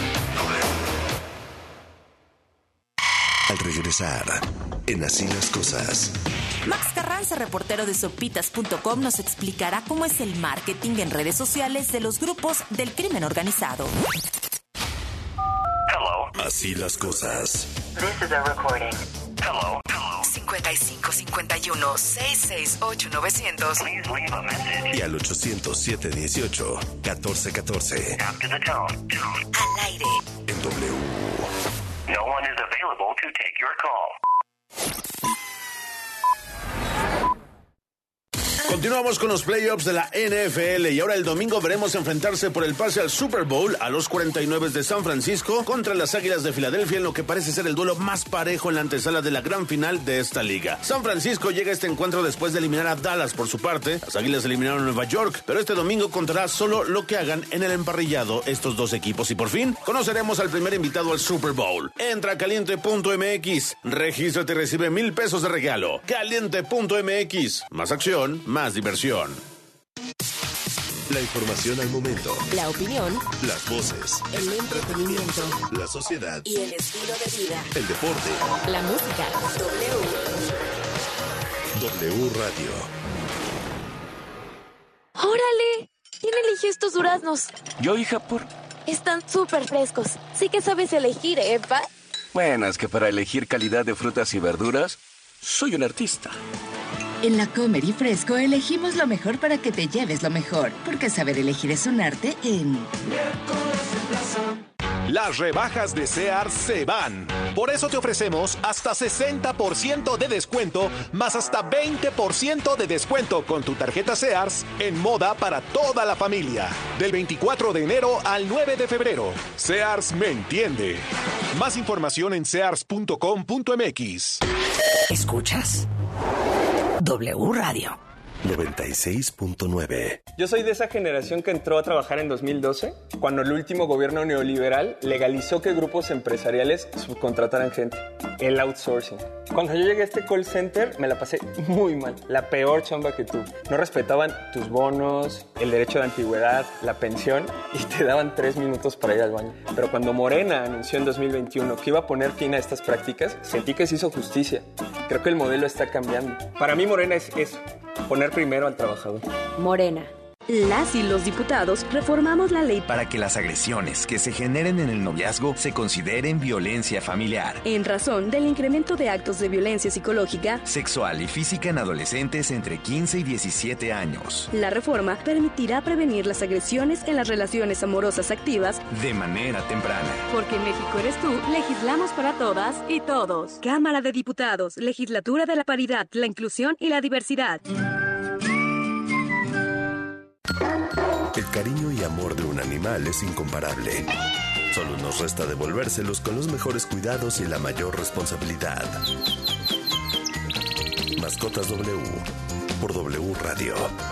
Al regresar, en Así las Cosas. Max Carranza, reportero de sopitas punto com, nos explicará cómo es el marketing en redes sociales de los grupos del crimen organizado. Hello. Así las Cosas. This is a recording. Hello. cincuenta y cinco cincuenta y uno, sesenta y seis ocho novecientos. Y al ochocientos siete dieciocho, catorce catorce. After the tone. Al aire. En W. No one is available to take your call. Continuamos con los playoffs de la N F L y ahora el domingo veremos enfrentarse por el pase al Super Bowl a los cuarenta y nueve de San Francisco contra las Águilas de Filadelfia en lo que parece ser el duelo más parejo en la antesala de la gran final de esta liga. San Francisco llega a este encuentro después de eliminar a Dallas por su parte. Las Águilas eliminaron a Nueva York, pero este domingo contará solo lo que hagan en el emparrillado estos dos equipos y por fin conoceremos al primer invitado al Super Bowl. Entra a caliente punto m x, regístrate y recibe mil pesos de regalo. caliente punto m x, más acción, más diversión. La información al momento. La opinión. Las voces. El entretenimiento. La sociedad. Y el estilo de vida. El deporte. La música. W. W Radio. ¡Órale! ¿Quién eligió estos duraznos? Yo, hija, por... Están súper frescos. Sí que sabes elegir, ¿eh, pa? Bueno, es que para elegir calidad de frutas y verduras, soy un artista. En la Comer y Fresco elegimos lo mejor para que te lleves lo mejor, porque saber elegir es un arte en... Las rebajas de Sears se van. Por eso te ofrecemos hasta sesenta por ciento de descuento, más hasta veinte por ciento de descuento con tu tarjeta Sears en moda para toda la familia. Del veinticuatro de enero al nueve de febrero. Sears me entiende. Más información en sears punto com punto m x. ¿Escuchas? W Radio. noventa y seis punto nueve. Yo soy de esa generación que entró a trabajar en dos mil doce, cuando el último gobierno neoliberal legalizó que grupos empresariales subcontrataran gente. El outsourcing. Cuando yo llegué a este call center, me la pasé muy mal. La peor chamba que tuve. No respetaban tus bonos, el derecho de antigüedad, la pensión, y te daban tres minutos para ir al baño. Pero cuando Morena anunció en dos mil veintiuno que iba a poner fin a estas prácticas, sentí que se hizo justicia. Creo que el modelo está cambiando. Para mí Morena es eso, poner primero al trabajador. Morena. Las y los diputados reformamos la ley para que las agresiones que se generen en el noviazgo se consideren violencia familiar, en razón del incremento de actos de violencia psicológica, sexual y física en adolescentes entre quince y diecisiete años. La reforma permitirá prevenir las agresiones en las relaciones amorosas activas de manera temprana. Porque en México eres tú, legislamos para todas y todos. Cámara de Diputados, Legislatura de la Paridad, la Inclusión y la Diversidad. El cariño y amor de un animal es incomparable. Solo nos resta devolvérselos con los mejores cuidados y la mayor responsabilidad. Mascotas W por W Radio.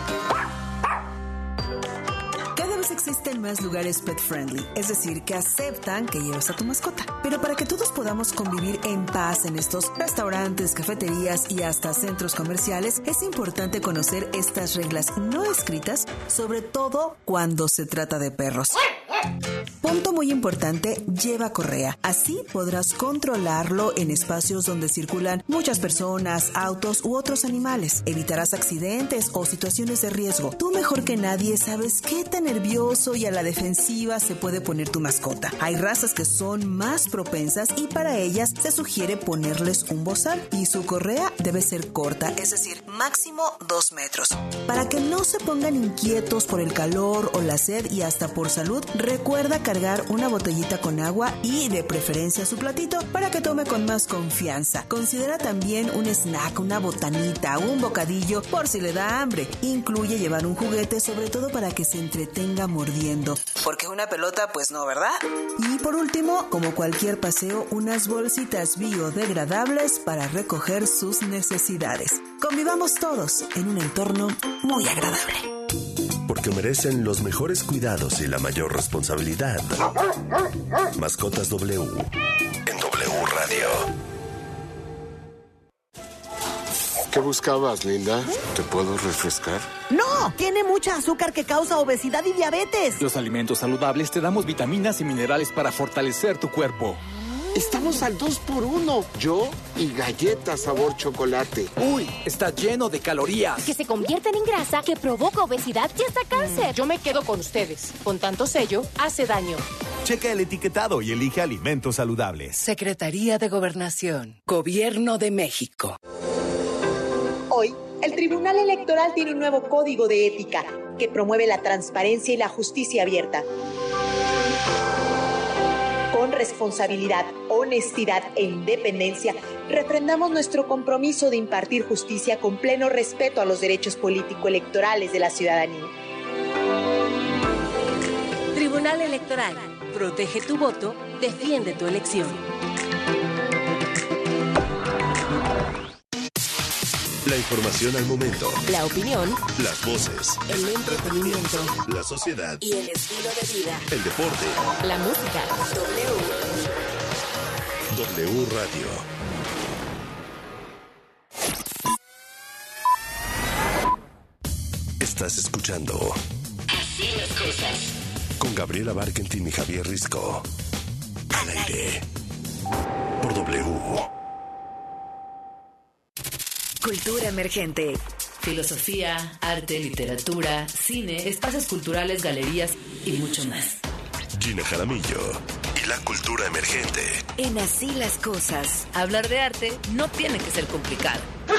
Cada vez existen más lugares pet friendly, es decir, que aceptan que llevas a tu mascota. Pero para que todos podamos convivir en paz en estos restaurantes, cafeterías y hasta centros comerciales, es importante conocer estas reglas no escritas, sobre todo cuando se trata de perros. Punto muy importante, lleva correa. Así podrás controlarlo en espacios donde circulan muchas personas, autos u otros animales. Evitarás accidentes o situaciones de riesgo. Tú mejor que nadie sabes qué tan nervioso y a la defensiva se puede poner tu mascota. Hay razas que son más propensas y para ellas se sugiere ponerles un bozal y su correa debe ser corta, es decir, máximo dos metros. Para que no se pongan inquietos por el calor o la sed y hasta por salud, recuerda recuerda cargar una botellita con agua y de preferencia su platito para que tome con más confianza. Considera también un snack, una botanita o un bocadillo por si le da hambre. Incluye llevar un juguete, sobre todo para que se entretenga mordiendo. Porque una pelota, pues no, ¿verdad? Y por último, como cualquier paseo, unas bolsitas biodegradables para recoger sus necesidades. Convivamos todos en un entorno muy agradable. Porque merecen los mejores cuidados y la mayor responsabilidad. Mascotas W en W Radio. ¿Qué buscabas, Linda? ¿Te puedo refrescar? ¡No! Tiene mucha azúcar que causa obesidad y diabetes. Los alimentos saludables te damos vitaminas y minerales para fortalecer tu cuerpo. Estamos al dos por uno. Yo y galletas sabor chocolate. Uy, está lleno de calorías. Que se convierten en grasa, que provoca obesidad y hasta cáncer. Mm, yo me quedo con ustedes. Con tanto sello, hace daño. Checa el etiquetado y elige alimentos saludables. Secretaría de Gobernación. Gobierno de México. Hoy, el Tribunal Electoral tiene un nuevo código de ética que promueve la transparencia y la justicia abierta. Con responsabilidad, honestidad e independencia, refrendamos nuestro compromiso de impartir justicia con pleno respeto a los derechos político-electorales de la ciudadanía. Tribunal Electoral. Protege tu voto, defiende tu elección. La información al momento. La opinión. Las voces. El entretenimiento. La sociedad. Y el estilo de vida. El deporte. La música. W. W Radio. Estás escuchando Así las cosas. con Gabriela Barkentin y Javier Risco. Al aire. Por W. Cultura emergente. Filosofía, arte, literatura, cine, espacios culturales, galerías y mucho más. Gina Jaramillo y la cultura emergente. En Así las cosas. Hablar de arte no tiene que ser complicado.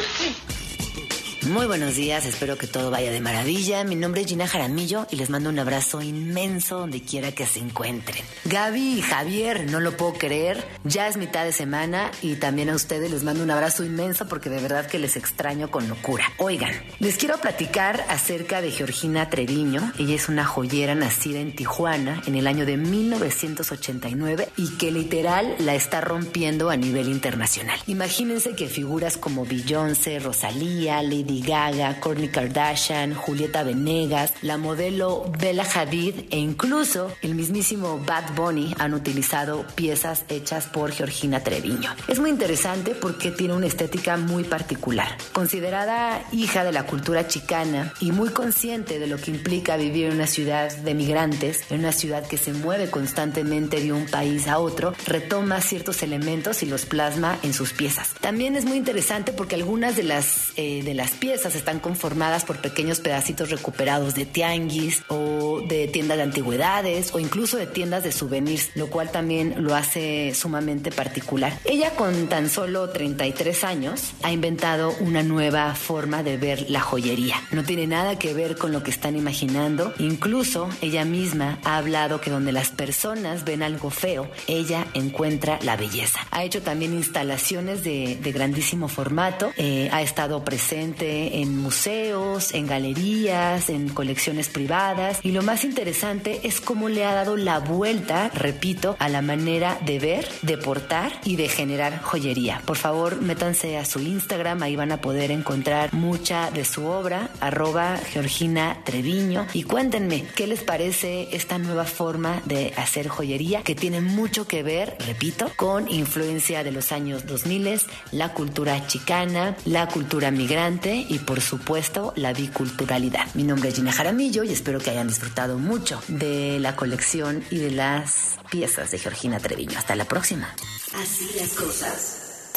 Muy buenos días, espero que todo vaya de maravilla. Mi nombre es Gina Jaramillo y les mando un abrazo inmenso donde quiera que se encuentren. Gaby y Javier, no lo puedo creer, ya es mitad de semana y también a ustedes les mando un abrazo inmenso porque de verdad que les extraño con locura. Oigan, les quiero platicar acerca de Georgina Treviño. Ella es una joyera nacida en Tijuana en el año de mil novecientos ochenta y nueve y que literal la está rompiendo a nivel internacional. Imagínense que figuras como Beyoncé, Rosalía, Lady Gaga, Kourtney Kardashian, Julieta Venegas, la modelo Bella Hadid e incluso el mismísimo Bad Bunny han utilizado piezas hechas por Georgina Treviño. Es muy interesante porque tiene una estética muy particular. Considerada hija de la cultura chicana y muy consciente de lo que implica vivir en una ciudad de migrantes, en una ciudad que se mueve constantemente de un país a otro, retoma ciertos elementos y los plasma en sus piezas. También es muy interesante porque algunas de las, eh, de las piezas piezas están conformadas por pequeños pedacitos recuperados de tianguis o de tiendas de antigüedades o incluso de tiendas de souvenirs, lo cual también lo hace sumamente particular. Ella con tan solo treinta y tres años ha inventado una nueva forma de ver la joyería. No tiene nada que ver con lo que están imaginando. Incluso ella misma ha hablado que donde las personas ven algo feo, ella encuentra la belleza. Ha hecho también instalaciones de, de grandísimo formato. Eh, ha estado presente en museos, en galerías, en colecciones privadas y lo más interesante es cómo le ha dado la vuelta, repito, a la manera de ver, de portar y de generar joyería. Por favor, métanse a su Instagram, ahí van a poder encontrar mucha de su obra, arroba Georgina Treviño, y cuéntenme qué les parece esta nueva forma de hacer joyería que tiene mucho que ver, repito, con influencia de los años dos mil, la cultura chicana, la cultura migrante y por supuesto la biculturalidad. Mi nombre es Gina Jaramillo y espero que hayan disfrutado mucho de la colección y de las piezas de Georgina Treviño. Hasta la próxima. Así las cosas.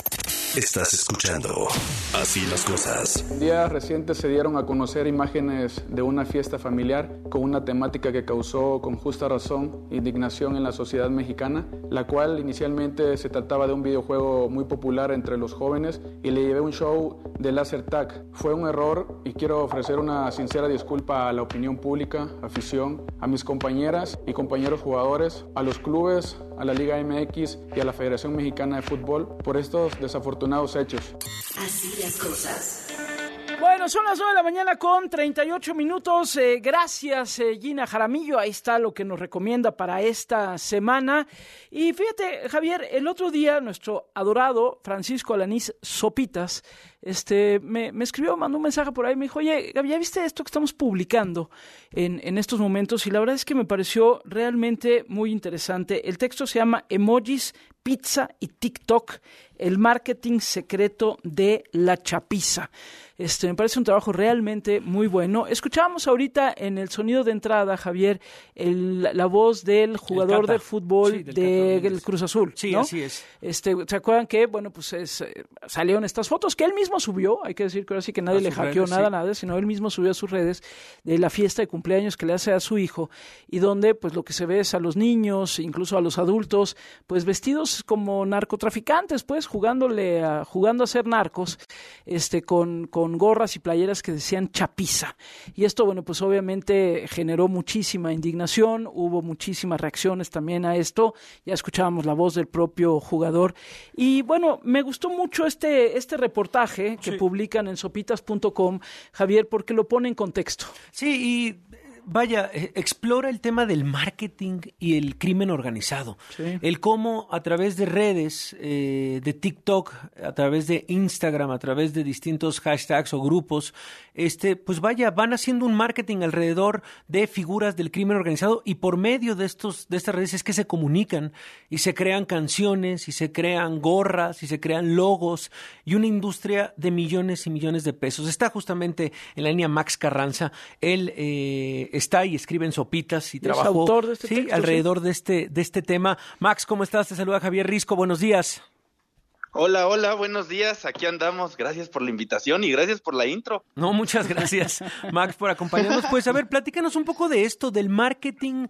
Estás escuchando Así las Cosas. Días recientes se dieron a conocer imágenes de una fiesta familiar con una temática que causó con justa razón indignación en la sociedad mexicana, la cual inicialmente se trataba de un videojuego muy popular entre los jóvenes y le llevé un show de laser tag. Fue un error y quiero ofrecer una sincera disculpa a la opinión pública, afición, a mis compañeras y compañeros jugadores, a los clubes, a la Liga M X y a la Federación Mexicana de Fútbol por estos desafortunados hechos. Así las cosas. Bueno, son las nueve de la mañana con treinta y ocho minutos. Eh, gracias, eh, Gina Jaramillo. Ahí está lo que nos recomienda para esta semana. Y fíjate, Javier, el otro día nuestro adorado Francisco Alanís Sopitas este, me, me escribió, mandó un mensaje por ahí, me dijo, oye, Gaby, ¿ya viste esto que estamos publicando en, en estos momentos? Y la verdad es que me pareció realmente muy interesante. El texto se llama Emojis, Pizza y TikTok, el marketing secreto de la chapiza. Este, me parece un trabajo realmente muy bueno. Escuchábamos ahorita en el sonido de entrada, Javier, el, la voz del jugador de fútbol sí, del de Cruz Azul, Sí, ¿no? así es. Este, ¿se acuerdan que, bueno, pues es, eh, salieron estas fotos que él mismo subió? Hay que decir que ahora sí que nadie le hackeó redes, nada, sí. nada, sino él mismo subió a sus redes de la fiesta de cumpleaños que le hace a su hijo y donde, pues, lo que se ve es a los niños, incluso a los adultos, pues, vestidos como narcotraficantes, pues, jugándole a, jugando a ser narcos, este, con, con gorras y playeras que decían chapiza. Y esto, bueno, pues obviamente generó muchísima indignación, hubo muchísimas reacciones también a esto, ya escuchábamos la voz del propio jugador. Y bueno, me gustó mucho este, este reportaje que sí. publican en sopitas punto com, Javier, porque lo pone en contexto. Sí, y vaya, eh, explora el tema del marketing y el crimen organizado. Sí. El cómo a través de redes, eh, de TikTok, a través de Instagram, a través de distintos hashtags o grupos, este, pues vaya, van haciendo un marketing alrededor de figuras del crimen organizado y por medio de estos, de estas redes es que se comunican y se crean canciones y se crean gorras y se crean logos y una industria de millones y millones de pesos. Está justamente en la línea Max Carranza. Él eh, está y escribe en Sopitas y, y trabajó es autor de este sí, texto, alrededor sí. de este de este tema. Max, ¿cómo estás? Te saluda Javier Risco. Buenos días. Hola, hola, buenos días. Aquí andamos. Gracias por la invitación y gracias por la intro. No, muchas gracias, Max, por acompañarnos. Pues, a ver, platícanos un poco de esto, del marketing,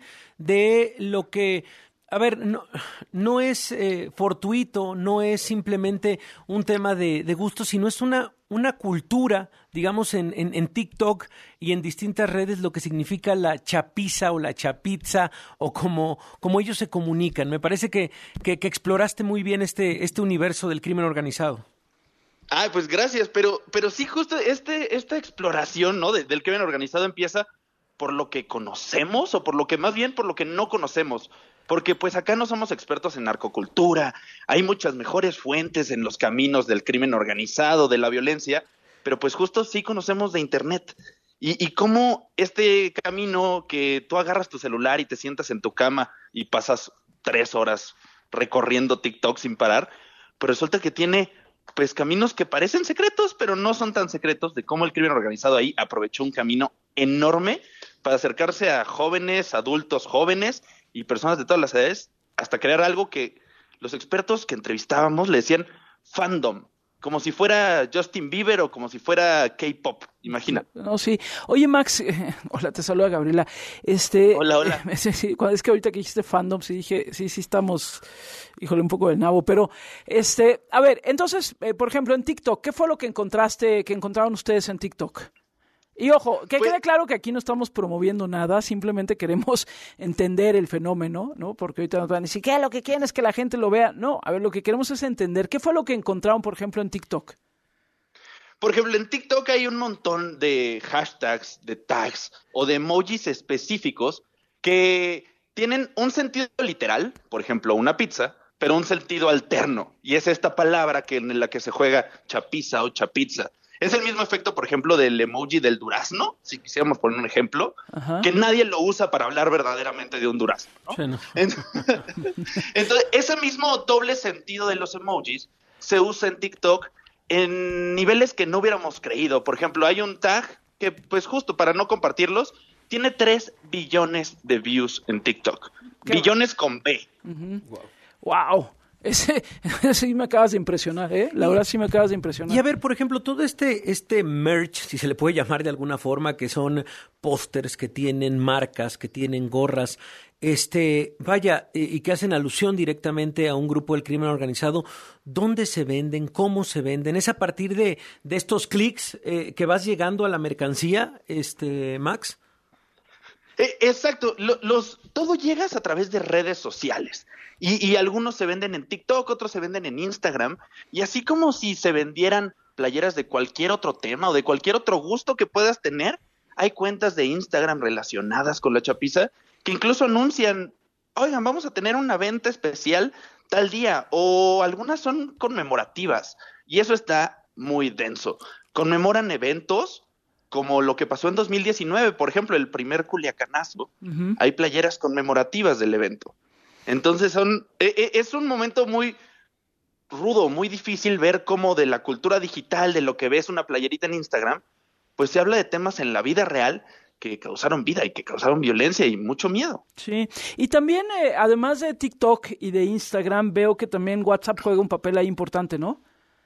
de lo que... A ver, no, no es eh, fortuito, no es simplemente un tema de, de gusto, sino es una, una cultura, digamos, en, en, en TikTok y en distintas redes, lo que significa la chapiza o la chapizza o como, como ellos se comunican. Me parece que, que, que exploraste muy bien este, este universo del crimen organizado. Ah, pues gracias, pero, pero sí, justo este, esta exploración, ¿no? de, del crimen organizado empieza por lo que conocemos o por lo que más bien por lo que no conocemos. Porque pues acá no somos expertos en narcocultura, hay muchas mejores fuentes en los caminos del crimen organizado, de la violencia, pero pues justo sí conocemos de internet. Y, y cómo este camino que tú agarras tu celular y te sientas en tu cama y pasas tres horas recorriendo TikTok sin parar, pues resulta que tiene pues caminos que parecen secretos, pero no son tan secretos, de cómo el crimen organizado ahí aprovechó un camino enorme para acercarse a jóvenes, adultos jóvenes, y personas de todas las edades, hasta crear algo que los expertos que entrevistábamos le decían fandom, como si fuera Justin Bieber o como si fuera K-pop, imagina. No, sí. Oye, Max, eh, hola, te saluda Gabriela. Este, hola, hola. Eh, sí, sí, es que ahorita que dijiste fandom, sí dije, sí, sí estamos, híjole, un poco del nabo, pero, este, a ver, entonces, eh, por ejemplo, en TikTok, ¿qué fue lo que encontraste, que encontraron ustedes en TikTok? Y ojo, que pues, quede claro que aquí no estamos promoviendo nada, simplemente queremos entender el fenómeno, ¿no? Porque ahorita nos van a decir, ¿qué? Lo que quieren es que la gente lo vea. No, a ver, lo que queremos es entender. ¿Qué fue lo que encontraron, por ejemplo, en TikTok? Por ejemplo, en TikTok hay un montón de hashtags, de tags o de emojis específicos que tienen un sentido literal, por ejemplo, una pizza, pero un sentido alterno. Y es esta palabra que en la que se juega chapiza o chapizza. Es el mismo efecto, por ejemplo, del emoji del durazno, si quisiéramos poner un ejemplo, Ajá. que nadie lo usa para hablar verdaderamente de un durazno, ¿no? Sí, no. Entonces, ese mismo doble sentido de los emojis se usa en TikTok en niveles que no hubiéramos creído. Por ejemplo, hay un tag que, pues justo para no compartirlos, tiene tres billones de views en TikTok. ¿Qué? Billones con B. Uh-huh. Wow. Wow. Ese, ese sí me acabas de impresionar, ¿eh? La verdad sí me acabas de impresionar. Y a ver, por ejemplo, todo este, este merch, si se le puede llamar de alguna forma, que son pósters, que tienen marcas, que tienen gorras, este, vaya, eh, y que hacen alusión directamente a un grupo del crimen organizado, ¿dónde se venden? ¿Cómo se venden? ¿Es a partir de, de estos clics eh, que vas llegando a la mercancía, este, Max? Eh, exacto, Lo, los, todo llegas a través de redes sociales. Y, y algunos se venden en TikTok, otros se venden en Instagram, y así como si se vendieran playeras de cualquier otro tema o de cualquier otro gusto que puedas tener, hay cuentas de Instagram relacionadas con la chapiza que incluso anuncian, oigan, vamos a tener una venta especial tal día, o algunas son conmemorativas, y eso está muy denso. Conmemoran eventos como lo que pasó en dos mil diecinueve, por ejemplo, el primer Culiacanazo, uh-huh. Hay playeras conmemorativas del evento. Entonces son, es un momento muy rudo, muy difícil ver cómo de la cultura digital, de lo que ves una playerita en Instagram, pues se habla de temas en la vida real que causaron vida y que causaron violencia y mucho miedo. Sí, y también eh, además de TikTok y de Instagram, veo que también WhatsApp juega un papel ahí importante, ¿no?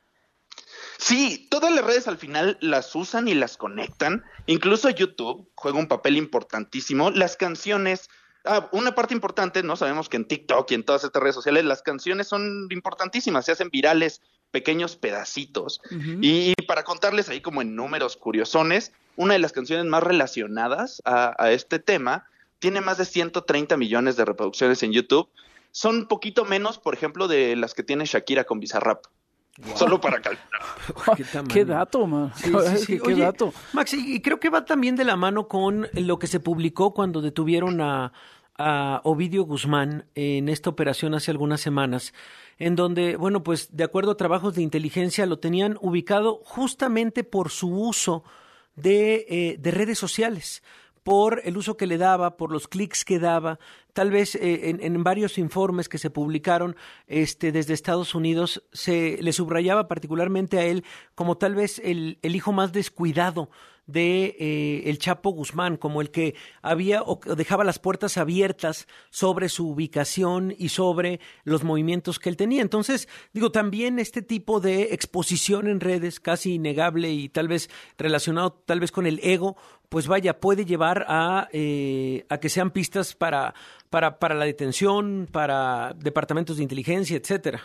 Sí, todas las redes al final las usan y las conectan, incluso YouTube juega un papel importantísimo, las canciones... Ah, una parte importante, ¿no? Sabemos que en TikTok y en todas estas redes sociales las canciones son importantísimas, se hacen virales pequeños pedacitos. Uh-huh. Y, y para contarles ahí como en números curiosones, una de las canciones más relacionadas a, a este tema tiene más de ciento treinta millones de reproducciones en YouTube. Son un poquito menos, por ejemplo, de las que tiene Shakira con Bizarrap. Wow. Solo para calcular. ¿Qué, ¿Qué dato, man? Sí, sí, sí. ¿Qué, Oye, qué dato? Max, y creo que va también de la mano con lo que se publicó cuando detuvieron a, a Ovidio Guzmán en esta operación hace algunas semanas, en donde, bueno, pues de acuerdo a trabajos de inteligencia lo tenían ubicado justamente por su uso de, eh, de redes sociales, por el uso que le daba, por los clics que daba. Tal vez eh, en, en varios informes que se publicaron este, desde Estados Unidos se le subrayaba particularmente a él como tal vez el, el hijo más descuidado de eh, el Chapo Guzmán, como el que había o dejaba las puertas abiertas sobre su ubicación y sobre los movimientos que él tenía. Entonces, digo, también este tipo de exposición en redes, casi innegable y tal vez relacionado tal vez con el ego, pues vaya, puede llevar a, eh, a que sean pistas para, para, para la detención, para departamentos de inteligencia, etcétera.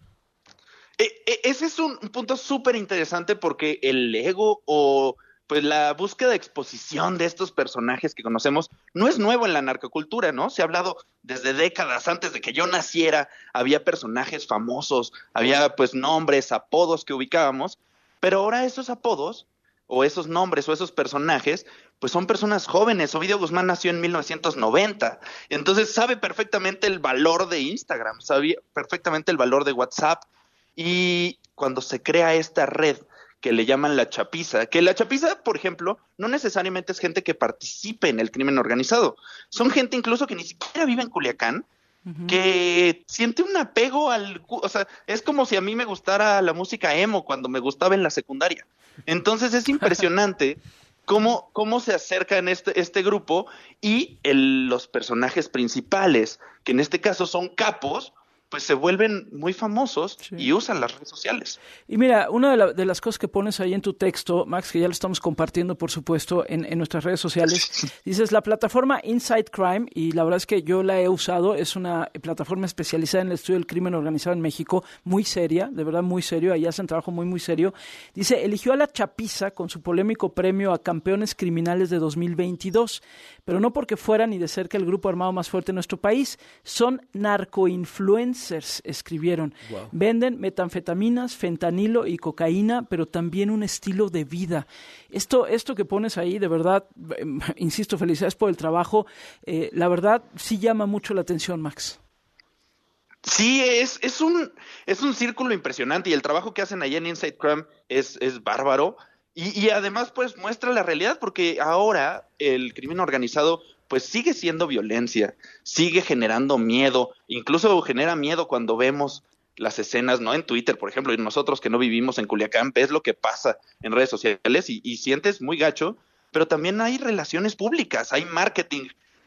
Eh, eh, ese es un, un punto súper interesante porque el ego o pues la búsqueda de exposición de estos personajes que conocemos no es nuevo en la narcocultura, ¿no? Se ha hablado desde décadas, antes de que yo naciera, había personajes famosos, había pues nombres, apodos que ubicábamos, pero ahora esos apodos o esos nombres o esos personajes, pues son personas jóvenes. Ovidio Guzmán nació en mil novecientos noventa, entonces sabe perfectamente el valor de Instagram, sabe perfectamente el valor de WhatsApp, y cuando se crea esta red que le llaman la chapiza, que la chapiza, por ejemplo, no necesariamente es gente que participe en el crimen organizado, son gente incluso que ni siquiera vive en Culiacán, uh-huh. que siente un apego al... O sea, es como si a mí me gustara la música emo cuando me gustaba en la secundaria. Entonces es impresionante cómo, cómo se acercan este, este grupo y el, los personajes principales, que en este caso son capos, pues se vuelven muy famosos sí. y usan las redes sociales. Y mira, una de, la, de las cosas que pones ahí en tu texto, Max, que ya lo estamos compartiendo, por supuesto, en, en nuestras redes sociales, dices, la plataforma Inside Crime, y la verdad es que yo la he usado, es una plataforma especializada en el estudio del crimen organizado en México, muy seria, de verdad muy serio, ahí hacen trabajo muy, muy serio. Dice, eligió a la chapiza con su polémico premio a campeones criminales de dos mil veintidós, pero no porque fuera ni de cerca el grupo armado más fuerte en nuestro país, son narcoinfluencers, escribieron. Wow. Venden metanfetaminas, fentanilo y cocaína, pero también un estilo de vida. Esto, esto que pones ahí, de verdad, eh, insisto, felicidades por el trabajo. Eh, la verdad, sí llama mucho la atención, Max. Sí, es, es un, es un círculo impresionante y el trabajo que hacen allá en Inside Crime es, es bárbaro. Y, y además, pues, muestra la realidad, porque ahora el crimen organizado pues sigue siendo violencia, sigue generando miedo, incluso genera miedo cuando vemos las escenas, ¿no? En Twitter, por ejemplo, y nosotros que no vivimos en Culiacán, ves lo que pasa en redes sociales y, y sientes muy gacho, pero también hay relaciones públicas, hay marketing,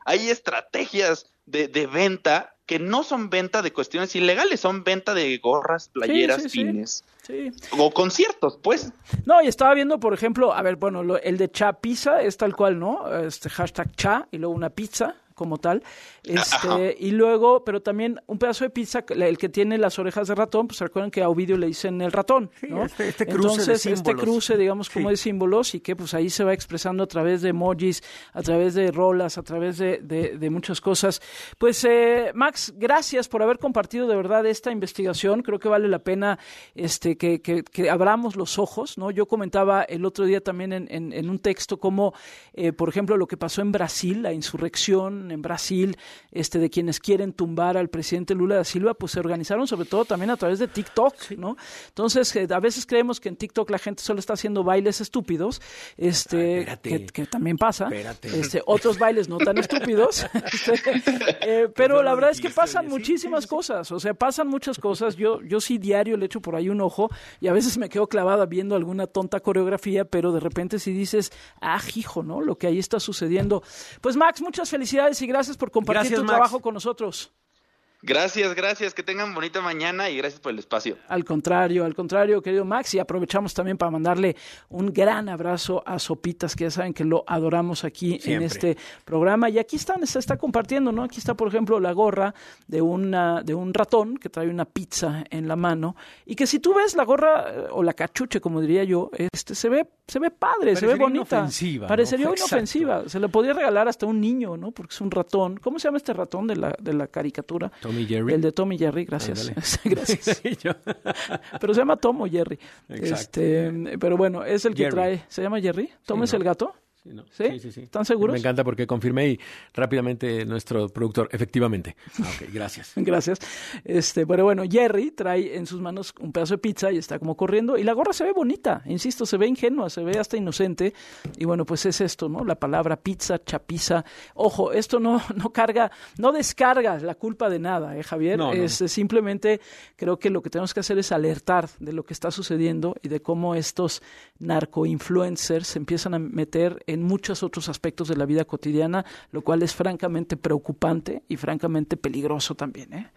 hay estrategias de, de venta que no son venta de cuestiones ilegales, son venta de gorras, playeras, sí, sí, pines. Sí. O conciertos, pues. No, y estaba viendo, por ejemplo, a ver, bueno, lo, el de Cha Pizza es tal cual, ¿no? Este hashtag Cha y luego una pizza como tal, este, y luego, pero también un pedazo de pizza, el que tiene las orejas de ratón, pues recuerdan que a Ovidio le dicen el ratón, ¿no? Sí, este, este cruce Entonces, de símbolos. este cruce, digamos, como sí. de símbolos, y que pues ahí se va expresando a través de emojis, a través de rolas, a través de, de, de muchas cosas. Pues, eh, Max, gracias por haber compartido de verdad esta investigación. Creo que vale la pena este, que, que, que abramos los ojos, ¿no? Yo comentaba el otro día también en, en, en un texto cómo, eh, por ejemplo, lo que pasó en Brasil, la insurrección en Brasil, este, de quienes quieren tumbar al presidente Lula da Silva, pues se organizaron sobre todo también a través de TikTok, ¿no? Entonces, eh, a veces creemos que en TikTok la gente solo está haciendo bailes estúpidos, este, Ay, que, que también pasa, espérate. este, otros bailes no tan estúpidos, este, eh, pero la verdad es que pasan muchísimas cosas, o sea, pasan muchas cosas. Yo, yo sí diario le echo por ahí un ojo y a veces me quedo clavada viendo alguna tonta coreografía, pero de repente si dices, ah, hijo, ¿no? Lo que ahí está sucediendo. Pues Max, muchas felicidades y gracias por compartir Gracias, tu Max. trabajo con nosotros. Gracias, gracias, que tengan bonita mañana y gracias por el espacio. Al contrario, al contrario, querido Max, y aprovechamos también para mandarle un gran abrazo a Sopitas, que ya saben que lo adoramos aquí Siempre. en este programa. Y aquí están, se está compartiendo, ¿no? Aquí está, por ejemplo, la gorra de una de un ratón que trae una pizza en la mano, y que si tú ves la gorra, eh, o la cachuche, como diría yo, este se ve, se ve padre, se ve bonita. Inofensiva, Parecería ¿no? inofensiva. Exacto. Se le podría regalar hasta a un niño, ¿no? Porque es un ratón. ¿Cómo se llama este ratón de la, de la caricatura? Tommy Jerry. El de Tommy Jerry, gracias. Gracias. Sí, yo. Pero se llama Tom o Jerry. Exacto. Este, pero bueno, es el que Jerry. trae. ¿Se llama Jerry? ¿Tom Sí, es ¿no? el gato? Sí, no. ¿Sí? Sí, sí, sí. ¿Están seguros? Me encanta porque confirmé y rápidamente nuestro productor, efectivamente. Ah, ok, gracias. Gracias. Este, pero bueno, Jerry trae en sus manos un pedazo de pizza y está como corriendo. Y la gorra se ve bonita, insisto, se ve ingenua, se ve hasta inocente. Y bueno, pues es esto, ¿no? La palabra pizza, chapiza. Ojo, esto no, no carga, no descarga la culpa de nada, ¿eh, Javier? No, no. Es eh, simplemente, creo que lo que tenemos que hacer es alertar de lo que está sucediendo y de cómo estos narcoinfluencers se empiezan a meter en muchos otros aspectos de la vida cotidiana, lo cual es francamente preocupante y francamente peligroso también, ¿eh?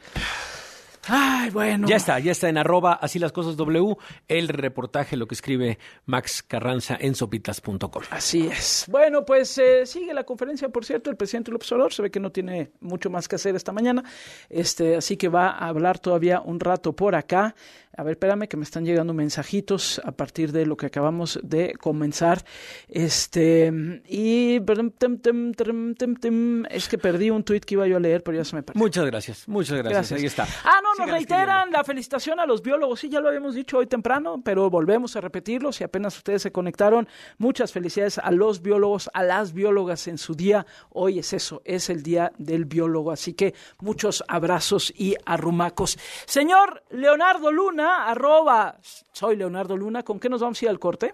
Ay, bueno. Ya está, ya está en arroba así las cosas W, el reportaje, lo que escribe Max Carranza en sopitas punto com. Así es. Bueno, pues eh, sigue la conferencia, por cierto, el presidente López Obrador. Se ve que no tiene mucho más que hacer esta mañana, este, así que va a hablar todavía un rato por acá. A ver, espérame que me están llegando mensajitos a partir de lo que acabamos de comenzar. Este, y es que perdí un tuit que iba yo a leer, pero ya se me perdió. Muchas gracias, muchas gracias. Gracias. Ahí está. Ah, no, nos Sigan reiteran escribiendo. la felicitación a los biólogos. Sí, ya lo habíamos dicho hoy temprano, pero volvemos a repetirlo. Si apenas ustedes se conectaron, muchas felicidades a los biólogos, a las biólogas en su día. Hoy es eso, es el día del biólogo. Así que muchos abrazos y arrumacos. Señor Leonardo Luna, arroba, soy Leonardo Luna. ¿Con qué nos vamos a ir al corte?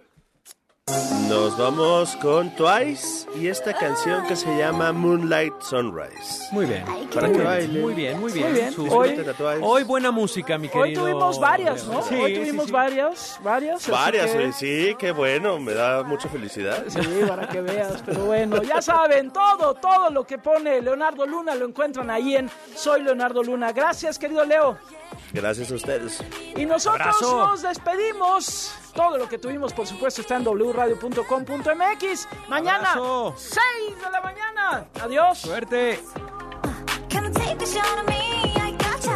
Nos vamos con Twice y esta canción que se llama Moonlight Sunrise. Muy bien. Para muy que bien, bailen. Muy bien, muy bien. Muy bien. Su- Hoy- Hoy buena música, mi Hoy querido. tuvimos varias, ¿no? Sí, Hoy sí, tuvimos sí. varias, varias. así Varias, que- eh, sí, qué bueno, me da mucha felicidad. Sí, para que veas, pero bueno, ya saben, todo, todo lo que pone Leonardo Luna lo encuentran ahí en Soy Leonardo Luna. Gracias, querido Leo. Gracias a ustedes. Y nosotros Abrazo. nos despedimos. Todo lo que tuvimos, por supuesto, está en doble u radio punto com punto m x. Mañana, Abrazo. seis de la mañana. Adiós. Suerte. Can I take a shot of me? I gotcha.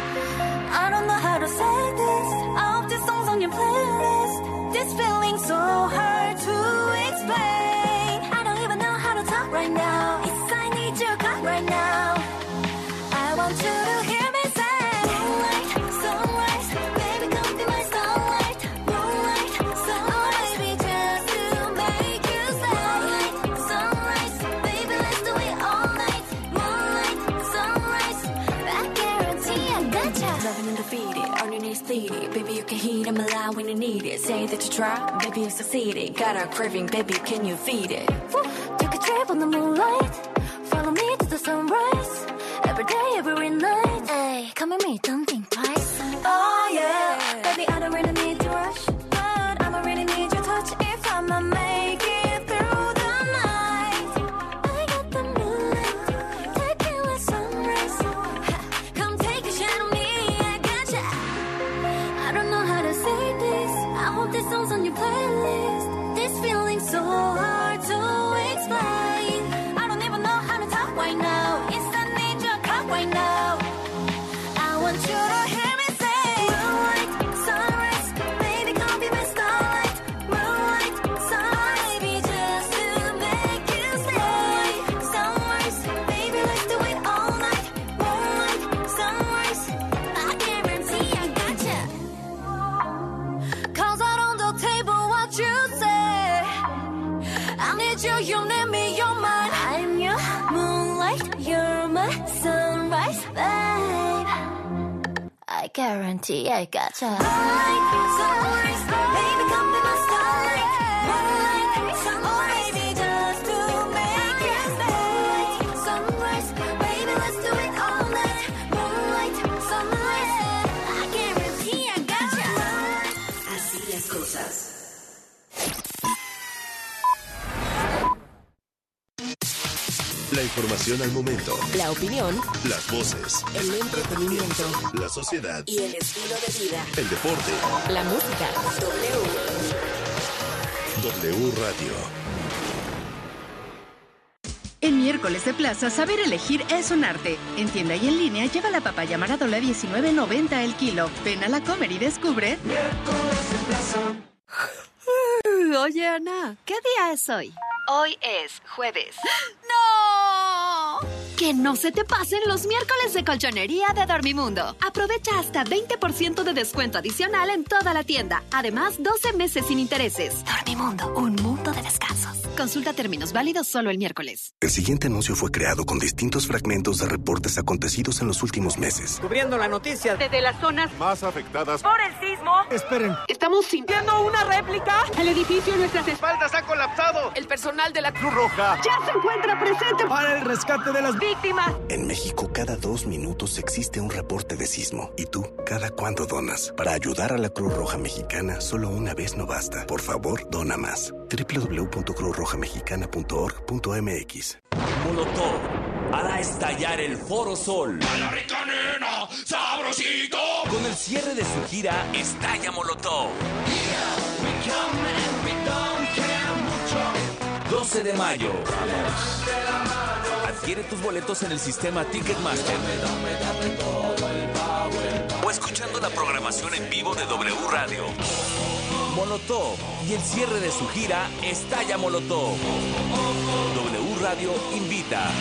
I don't know how to say this. All the songs on your playlist. This feeling so hard to explain. I don't even know how to talk right now. It's I need your cut right now. I want you to hear me say moonlight, sunrise, baby come be my starlight. Moonlight, sunrise, baby just to make you say moonlight, sunrise, baby let's do it all night. Moonlight, sunrise, I guarantee I gotcha. Loving and defeated, underneath steady. Baby you can heat I'm alive when you need it. Say that you try, baby you succeeded. Got a craving, baby can you feed it? Woo. Take a trip on the moonlight, follow me to the sunrise. Every day, every night. Hey, come with me, don't think twice. Oh yeah, baby, I don't really need to rush, but I'ma really need your touch if I'ma make it through the night. I got the moonlight All these songs on your playlist. This feeling so hard to explain. I don't even know how to talk right now. It's I need your talk right now. I want you to hear me say moonlight, sunrise, baby, come be my starlight. Moonlight, sunrise, baby, just to make you stay. Sunrise, baby, let's do it all night. Moonlight, sunrise, I guarantee I gotcha. Cause out on the table what you say. I need you, you need me, you're mine. I'm your moonlight, you're my sunrise, babe. I guarantee I gotcha. Moonlight, sunrise, baby, come be my starlight. Moonlight, sunrise, baby, just to make you stay. Sunrise, baby, let's do it all night. Moonlight, sunrise, I guarantee I gotcha. Así las cosas. La información al momento. La opinión, Las voces. el entretenimiento La sociedad. y el estilo de vida. El deporte. La música. W. W Radio. En miércoles de plaza, saber elegir es un arte. En tienda y en línea, lleva la papaya Maradol a diecinueve noventa el kilo. Ven a la Comer y descubre. Miércoles de plaza. Oye, Ana, ¿qué día es hoy? Hoy es jueves. ¡No! Que no se te pasen los miércoles de colchonería de Dormimundo. Aprovecha hasta veinte por ciento de descuento adicional en toda la tienda. Además, doce meses sin intereses. Dormimundo, un mundo de descansos. Consulta términos válidos solo el miércoles. El siguiente anuncio fue creado con distintos fragmentos de reportes acontecidos en los últimos meses. Cubriendo la noticia desde las zonas más afectadas por el sismo. Esperen. Estamos sintiendo una réplica. El edificio a nuestras espaldas ha colapsado. El personal de la Cruz Roja ya se encuentra presente para el rescate de las víctimas. En México, cada dos minutos existe un reporte de sismo. ¿Y tú, cada cuándo donas? Para ayudar a la Cruz Roja Mexicana, solo una vez no basta. Por favor, dona más. doble u doble u doble u punto cruz roja mexicana punto org punto m x. Molotov hará estallar el Foro Sol. ¡A la rica nena, sabrosito! Con el cierre de su gira, Estalla Molotov. doce de mayo. Adquiere tus boletos en el sistema Ticketmaster o escuchando la programación en vivo de W Radio. Molotov y el cierre de su gira Estalla Molotov. W Radio invita.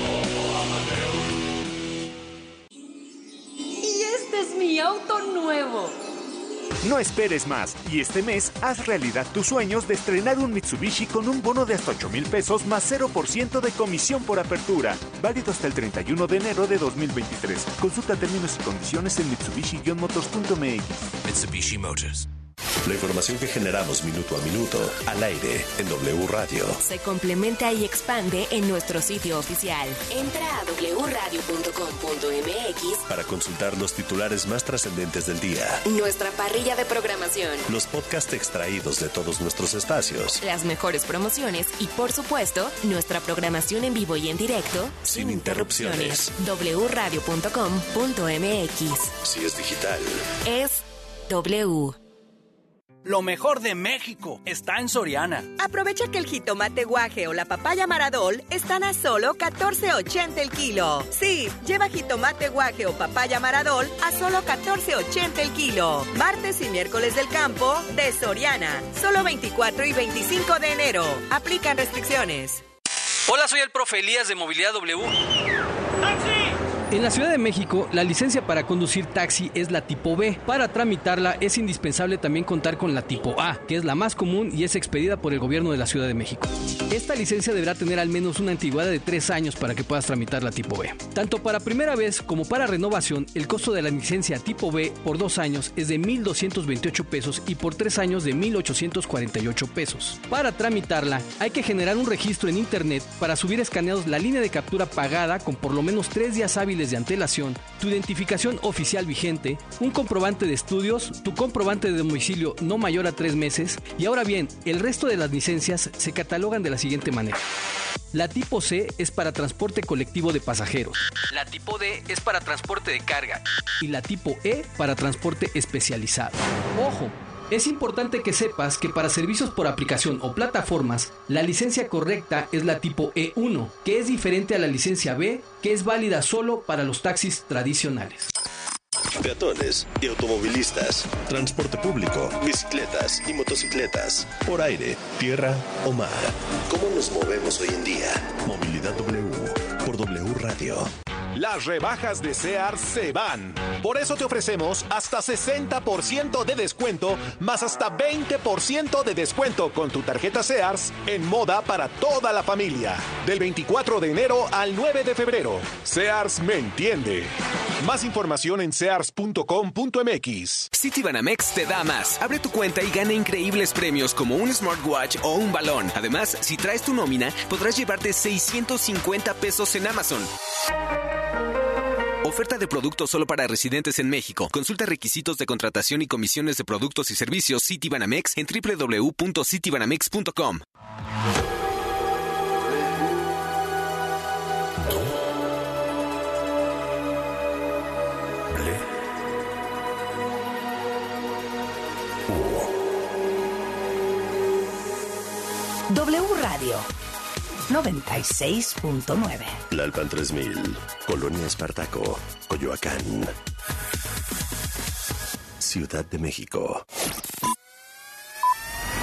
Y este es mi auto nuevo. No esperes más y este mes haz realidad tus sueños de estrenar un Mitsubishi con un bono de hasta ocho mil pesos más cero por ciento de comisión por apertura. Válido hasta el treinta y uno de enero de dos mil veintitrés. Consulta términos y condiciones en mitsubishi motors punto m x. Mitsubishi Motors. La información que generamos minuto a minuto al aire en W Radio. Se complementa y expande en nuestro sitio oficial. Entra a doble u radio punto com punto m x para consultar los titulares más trascendentes del día. Nuestra parrilla de programación. Los podcasts extraídos de todos nuestros espacios. Las mejores promociones y, por supuesto, nuestra programación en vivo y en directo. Sin, sin interrupciones. doble u radio punto com punto m x. Si es digital, es W. Lo mejor de México está en Soriana. Aprovecha que el jitomate guaje o la papaya Maradol están a solo catorce ochenta el kilo. Sí, lleva jitomate guaje o papaya Maradol a solo catorce ochenta el kilo. Martes y miércoles del campo de Soriana. Solo veinticuatro y veinticinco de enero. Aplican restricciones. Hola, soy el profe Elías de Movilidad W. ¡Taxi! En la Ciudad de México, la licencia para conducir taxi es la tipo B. Para tramitarla es indispensable también contar con la tipo A, que es la más común y es expedida por el gobierno de la Ciudad de México. Esta licencia deberá tener al menos una antigüedad de tres años para que puedas tramitar la tipo B. Tanto para primera vez como para renovación, el costo de la licencia tipo B por dos años es de mil doscientos veintiocho pesos y por tres años de mil ochocientos cuarenta y ocho pesos. Para tramitarla, hay que generar un registro en internet para subir escaneados la línea de captura pagada con por lo menos tres días hábiles de antelación, tu identificación oficial vigente, un comprobante de estudios, tu comprobante de domicilio no mayor a tres meses y ahora bien, el resto de las licencias se catalogan de la siguiente manera. La tipo C es para transporte colectivo de pasajeros, la tipo D es para transporte de carga y la tipo E para transporte especializado. Ojo, Es importante que sepas que para servicios por aplicación o plataformas, la licencia correcta es la tipo E uno, que es diferente a la licencia B, que es válida solo para los taxis tradicionales. Peatones y automovilistas, transporte público, bicicletas y motocicletas, por aire, tierra o mar. ¿Cómo nos movemos hoy en día? Movilidad W por W Radio. Las rebajas de Sears se van. Por eso te ofrecemos hasta sesenta por ciento de descuento, más hasta veinte por ciento de descuento con tu tarjeta Sears en moda para toda la familia. Del veinticuatro de enero al nueve de febrero. Sears me entiende. Más información en sears punto com punto m x. Citibanamex te da más. Abre tu cuenta y gana increíbles premios como un smartwatch o un balón. Además, si traes tu nómina, podrás llevarte seiscientos cincuenta pesos en Amazon. Oferta de productos solo para residentes en México. Consulta requisitos de contratación y comisiones de productos y servicios Citibanamex en doble u doble u doble u punto citibanamex punto com. W Radio noventa y seis punto nueve. Tlalpan tres mil, Colonia Espartaco, Coyoacán, Ciudad de México.